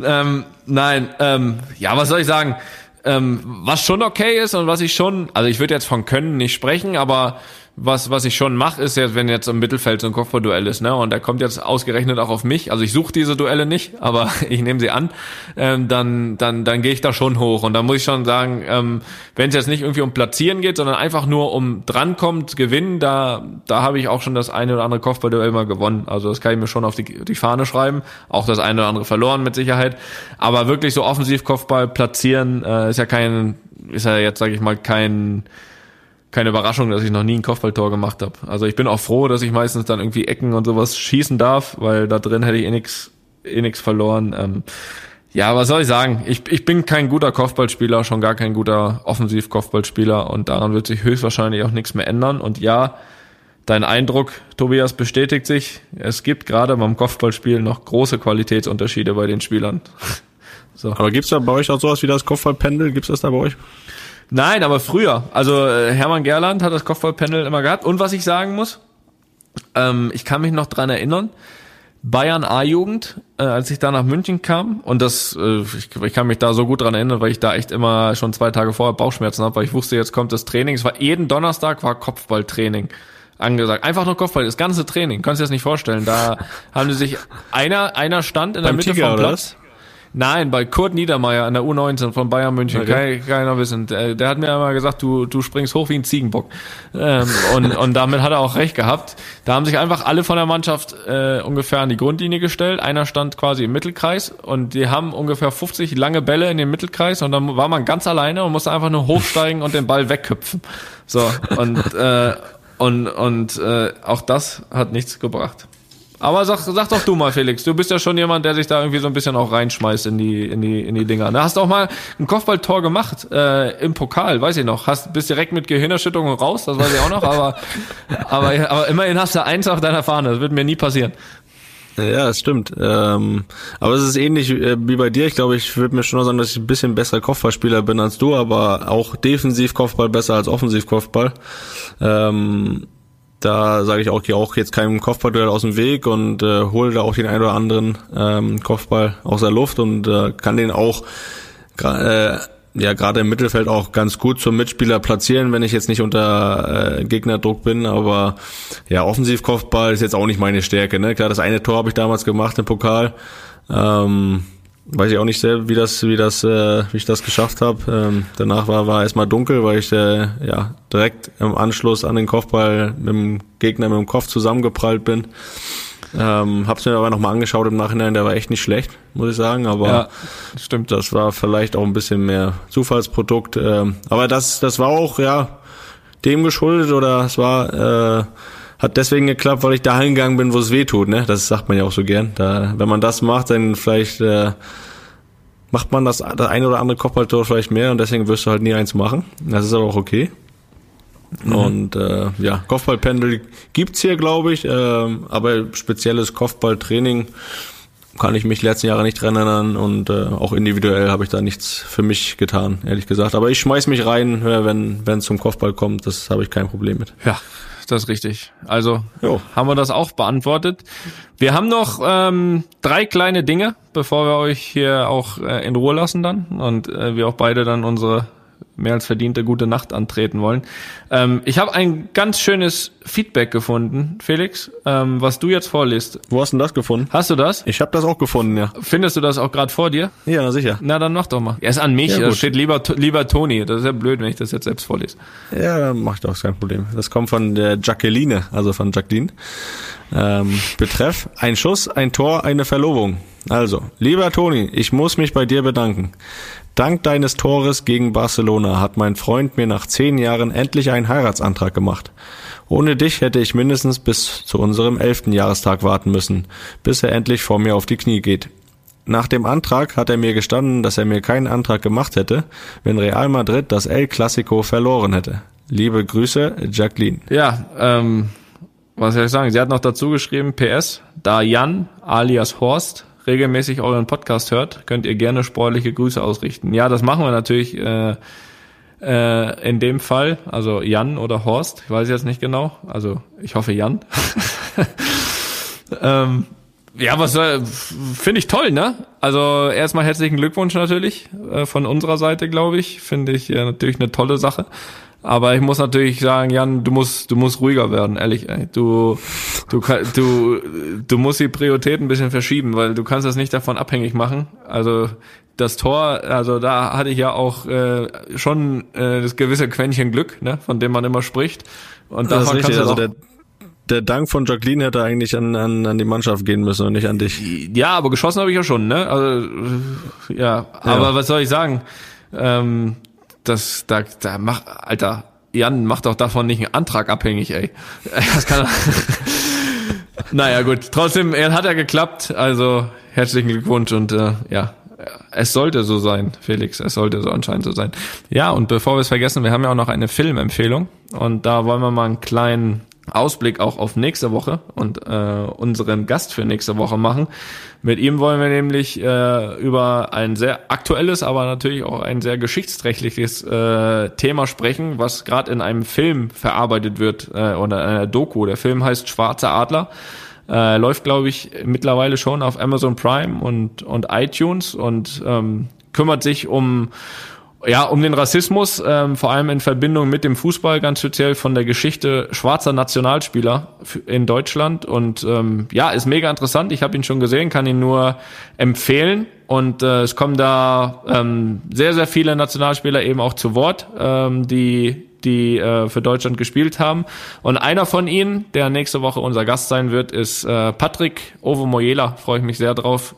Was soll ich sagen? Was schon okay ist und was ich würde jetzt von Können nicht sprechen, aber was ich schon mache, ist jetzt, wenn jetzt im Mittelfeld so ein Kopfballduell ist, ne, und der kommt jetzt ausgerechnet auch auf mich, also ich suche diese Duelle nicht, aber ich nehme sie an, dann gehe ich da schon hoch. Und da muss ich schon sagen, wenn es jetzt nicht irgendwie um Platzieren geht, sondern einfach nur um drankommt, gewinnen, da habe ich auch schon das eine oder andere Kopfballduell mal gewonnen. Also das kann ich mir schon auf die Fahne schreiben, auch das eine oder andere verloren mit Sicherheit. Aber wirklich so offensiv Kopfball platzieren ist ja jetzt, sage ich mal, keine Überraschung, dass ich noch nie ein Kopfballtor gemacht habe. Also ich bin auch froh, dass ich meistens dann irgendwie Ecken und sowas schießen darf, weil da drin hätte ich nix verloren. Ja, was soll ich sagen? Ich bin kein guter Kopfballspieler, schon gar kein guter Offensiv-Kopfballspieler und daran wird sich höchstwahrscheinlich auch nichts mehr ändern. Und ja, dein Eindruck, Tobias, bestätigt sich. Es gibt gerade beim Kopfballspiel noch große Qualitätsunterschiede bei den Spielern. So. Aber gibt's da bei euch auch sowas wie das Kopfballpendel? Gibt's das da bei euch? Nein, aber früher. Also Hermann Gerland hat das Kopfballpendel immer gehabt. Und was ich sagen muss, ich kann mich noch dran erinnern, Bayern A-Jugend, als ich da nach München kam, und ich kann mich da so gut dran erinnern, weil ich da echt immer schon 2 Tage vorher Bauchschmerzen habe, weil ich wusste, jetzt kommt das Training. Es war jeden Donnerstag war Kopfballtraining angesagt. Einfach nur Kopfball, das ganze Training. Kannst du dir das nicht vorstellen. Da haben die sich einer stand in der Mitte vom Platz. Nein, bei Kurt Niedermeyer an der U19 von Bayern München. Okay. Keiner wissen. Der hat mir einmal gesagt, du springst hoch wie ein Ziegenbock. Und damit hat er auch recht gehabt. Da haben sich einfach alle von der Mannschaft ungefähr an die Grundlinie gestellt. Einer stand quasi im Mittelkreis und die haben ungefähr 50 lange Bälle in den Mittelkreis und dann war man ganz alleine und musste einfach nur hochsteigen und den Ball wegköpfen. So, und auch das hat nichts gebracht. Aber sag doch du mal, Felix, du bist ja schon jemand, der sich da irgendwie so ein bisschen auch reinschmeißt in die Dinger. Da hast du auch mal ein Kopfballtor gemacht im Pokal, weiß ich noch. Bist direkt mit Gehirnerschütterung raus, das weiß ich auch noch, aber immerhin hast du 1 auf deiner Fahne, das wird mir nie passieren. Ja, das stimmt. Aber es ist ähnlich wie bei dir. Ich glaube, ich würde mir schon sagen, dass ich ein bisschen besserer Kopfballspieler bin als du, aber auch defensiv Kopfball besser als offensiv Kopfball. Da sage ich auch, gehe auch jetzt keinem Kopfballduell aus dem Weg und hole da auch den einen oder anderen Kopfball aus der Luft und kann den auch gerade im Mittelfeld auch ganz gut zum Mitspieler platzieren, wenn ich jetzt nicht unter Gegnerdruck bin. Aber ja, Offensivkopfball ist jetzt auch nicht meine Stärke. Ne? Klar, das eine Tor habe ich damals gemacht im Pokal. Weiß ich auch nicht sehr, wie ich das geschafft habe. Danach war erstmal dunkel, weil ich direkt im Anschluss an den Kopfball mit dem Gegner mit dem Kopf zusammengeprallt bin. Hab's mir aber nochmal angeschaut im Nachhinein, der war echt nicht schlecht, muss ich sagen, aber ja, stimmt. Das war vielleicht auch ein bisschen mehr Zufallsprodukt. Aber das war auch dem geschuldet oder es war hat deswegen geklappt, weil ich da hingegangen bin, wo es weh tut, ne? Das sagt man ja auch so gern. Wenn man das macht, dann vielleicht macht man das eine oder andere Kopfballtor vielleicht mehr und deswegen wirst du halt nie eins machen. Das ist aber auch okay. Und Kopfballpendel gibt's hier, glaube ich, aber spezielles Kopfballtraining kann ich mich letzten Jahre nicht dran erinnern und auch individuell habe ich da nichts für mich getan, ehrlich gesagt. Aber ich schmeiß mich rein, wenn es zum Kopfball kommt, das habe ich kein Problem mit. Ja, das ist richtig. Also haben wir das auch beantwortet. Wir haben noch 3 kleine Dinge, bevor wir euch hier auch in Ruhe lassen dann und wir auch beide dann unsere mehr als verdiente gute Nacht antreten wollen. Ich habe ein ganz schönes Feedback gefunden, Felix, was du jetzt vorliest. Wo hast du denn das gefunden? Hast du das? Ich habe das auch gefunden, ja. Findest du das auch gerade vor dir? Ja, na sicher. Na, dann mach doch mal. Er ist an mich, da steht lieber Toni. Das ist ja blöd, wenn ich das jetzt selbst vorlese. Ja, dann mach ich doch, kein Problem. Das kommt von der Jacqueline, also von Jacqueline. Betreff: ein Schuss, ein Tor, eine Verlobung. Also, lieber Toni, ich muss mich bei dir bedanken. Dank deines Tores gegen Barcelona hat mein Freund mir nach 10 Jahren endlich einen Heiratsantrag gemacht. Ohne dich hätte ich mindestens bis zu unserem 11. Jahrestag warten müssen, bis er endlich vor mir auf die Knie geht. Nach dem Antrag hat er mir gestanden, dass er mir keinen Antrag gemacht hätte, wenn Real Madrid das El Clasico verloren hätte. Liebe Grüße, Jacqueline. Ja, was soll ich sagen? Sie hat noch dazu geschrieben, PS, da Jan alias Horst regelmäßig euren Podcast hört, könnt ihr gerne sportliche Grüße ausrichten. Ja, das machen wir natürlich in dem Fall, also Jan oder Horst, ich weiß jetzt nicht genau, also ich hoffe Jan. Finde ich toll, ne? Also erstmal herzlichen Glückwunsch natürlich von unserer Seite, glaube ich, finde ich natürlich eine tolle Sache. Aber ich muss natürlich sagen, Jan, du musst ruhiger werden, ehrlich. Ey. Du musst die Prioritäten ein bisschen verschieben, weil du kannst das nicht davon abhängig machen. Also das Tor, also da hatte ich ja auch schon das gewisse Quäntchen Glück, ne, von dem man immer spricht. Und das davon ist richtig. kannst du Also der Dank von Jacqueline hätte eigentlich an die Mannschaft gehen müssen und nicht an dich. Ja, aber geschossen habe ich ja schon, ne? Also ja, aber was soll ich sagen? Alter, Jan, mach doch davon nicht einen Antrag abhängig, ey. Das kann Naja, gut. Trotzdem, hat ja geklappt. Also, herzlichen Glückwunsch und ja, es sollte so sein, Felix. Es sollte so anscheinend so sein. Ja, und bevor wir es vergessen, wir haben ja auch noch eine Filmempfehlung und da wollen wir mal einen kleinen Ausblick auch auf nächste Woche und unseren Gast für nächste Woche machen. Mit ihm wollen wir nämlich über ein sehr aktuelles, aber natürlich auch ein sehr geschichtsträchtiges Thema sprechen, was gerade in einem Film verarbeitet wird oder in einer Doku. Der Film heißt Schwarzer Adler. Läuft, glaube ich, mittlerweile schon auf Amazon Prime und iTunes und kümmert sich um den Rassismus, vor allem in Verbindung mit dem Fußball, ganz speziell von der Geschichte schwarzer Nationalspieler in Deutschland und ist mega interessant. Ich habe ihn schon gesehen, kann ihn nur empfehlen und es kommen da sehr, sehr viele Nationalspieler eben auch zu Wort, die für Deutschland gespielt haben. Und einer von ihnen, der nächste Woche unser Gast sein wird, ist Patrick Ovomoyela. Freue ich mich sehr drauf,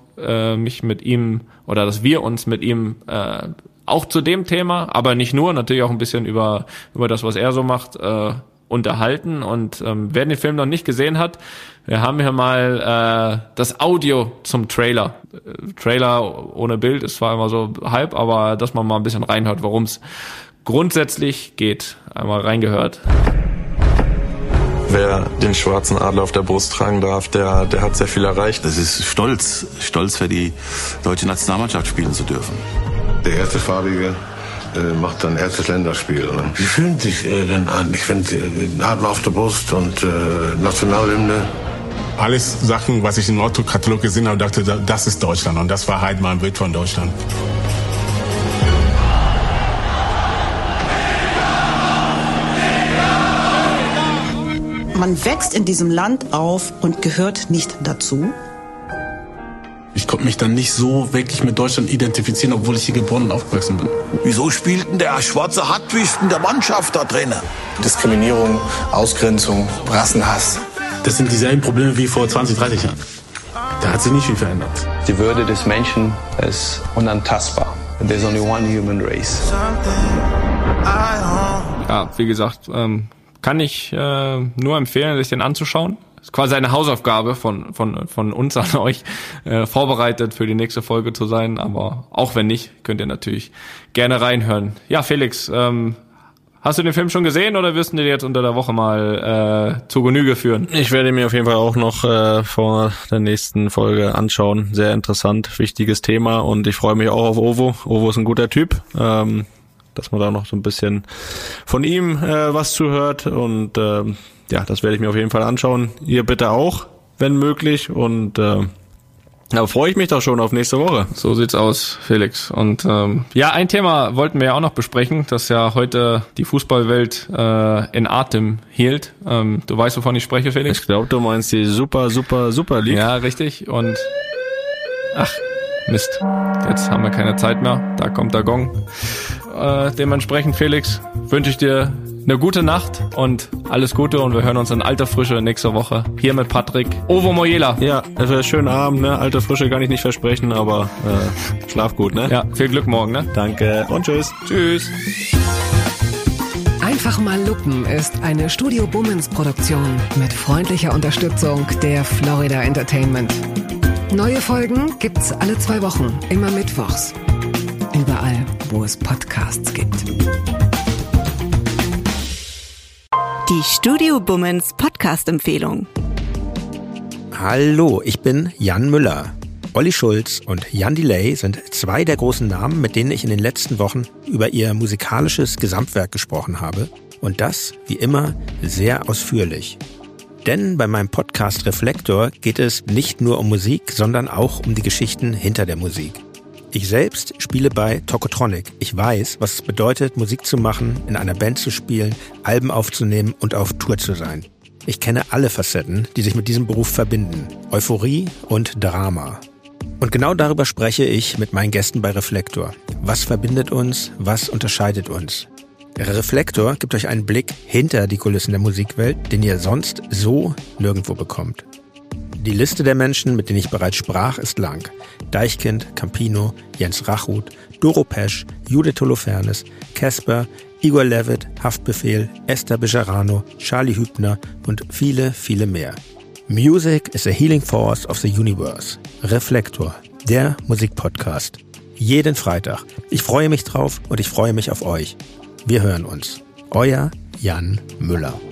dass wir uns mit ihm auch zu dem Thema, aber nicht nur, natürlich auch ein bisschen über das, was er so macht, unterhalten. Und wer den Film noch nicht gesehen hat, wir haben hier mal das Audio zum Trailer. Trailer ohne Bild ist zwar immer so halb, aber dass man mal ein bisschen reinhört, worum es grundsätzlich geht. Einmal reingehört. Wer den schwarzen Adler auf der Brust tragen darf, der hat sehr viel erreicht. Das ist Stolz für die deutsche Nationalmannschaft spielen zu dürfen. Der erste Farbige macht sein erstes Länderspiel. Oder? Wie fühlen sich denn an? Ich finde den Adler auf der Brust und Nationalhymne. Alles Sachen, was ich im Autokatalog gesehen habe, dachte, das ist Deutschland. Und das war halt mal ein Bild von Deutschland. Man wächst in diesem Land auf und gehört nicht dazu. Ich konnte mich dann nicht so wirklich mit Deutschland identifizieren, obwohl ich hier geboren und aufgewachsen bin. Wieso spielt denn der schwarze Hattwicht in der Mannschaft da drin? Diskriminierung, Ausgrenzung, Rassenhass. Das sind dieselben Probleme wie vor 20, 30 Jahren. Da hat sich nicht viel verändert. Die Würde des Menschen ist unantastbar. There's only one human race. Ja, wie gesagt, kann ich nur empfehlen, sich den anzuschauen. Das ist quasi eine Hausaufgabe von uns an euch, vorbereitet für die nächste Folge zu sein. Aber auch wenn nicht, könnt ihr natürlich gerne reinhören. Ja, Felix, hast du den Film schon gesehen oder wirst du dir jetzt unter der Woche mal zu Genüge führen? Ich werde mir auf jeden Fall auch noch vor der nächsten Folge anschauen. Sehr interessant, wichtiges Thema und ich freue mich auch auf Ovo. Ovo ist ein guter Typ. Dass man da noch so ein bisschen von ihm was zuhört und das werde ich mir auf jeden Fall anschauen. Ihr bitte auch, wenn möglich und da freue ich mich doch schon auf nächste Woche. So sieht's aus, Felix. Und ein Thema wollten wir ja auch noch besprechen, das ja heute die Fußballwelt in Atem hielt. Du weißt, wovon ich spreche, Felix? Ich glaube, du meinst die Super League. Ja, richtig. Und Mist, jetzt haben wir keine Zeit mehr. Da kommt der Gong. Dementsprechend, Felix, wünsche ich dir eine gute Nacht und alles Gute und wir hören uns in alter Frische nächste Woche. Hier mit Patrick Ovomoyela. Ja, schönen Abend, ne? Alte Frische kann ich nicht versprechen, aber schlaf gut, ne? Ja, viel Glück morgen, ne? Danke und tschüss. Tschüss. Einfach mal Lupen ist eine Studio Bummens Produktion mit freundlicher Unterstützung der Florida Entertainment. Neue Folgen gibt's alle 2 Wochen, immer mittwochs. Überall, wo es Podcasts gibt. Die Studio Bummens Podcast-Empfehlung. Hallo, ich bin Jan Müller. Olli Schulz und Jan Delay sind 2 der großen Namen, mit denen ich in den letzten Wochen über ihr musikalisches Gesamtwerk gesprochen habe. Und das, wie immer, sehr ausführlich. Denn bei meinem Podcast Reflektor geht es nicht nur um Musik, sondern auch um die Geschichten hinter der Musik. Ich selbst spiele bei Tokotronic. Ich weiß, was es bedeutet, Musik zu machen, in einer Band zu spielen, Alben aufzunehmen und auf Tour zu sein. Ich kenne alle Facetten, die sich mit diesem Beruf verbinden. Euphorie und Drama. Und genau darüber spreche ich mit meinen Gästen bei Reflektor. Was verbindet uns? Was unterscheidet uns? Reflektor gibt euch einen Blick hinter die Kulissen der Musikwelt, den ihr sonst so nirgendwo bekommt. Die Liste der Menschen, mit denen ich bereits sprach, ist lang. Deichkind, Campino, Jens Rachut, Doro Pesch, Judith Holofernes, Casper, Igor Levit, Haftbefehl, Esther Bejarano, Charlie Hübner und viele, viele mehr. Music is a healing force of the universe. Reflektor, der Musikpodcast. Jeden Freitag. Ich freue mich drauf und ich freue mich auf euch. Wir hören uns. Euer Jan Müller.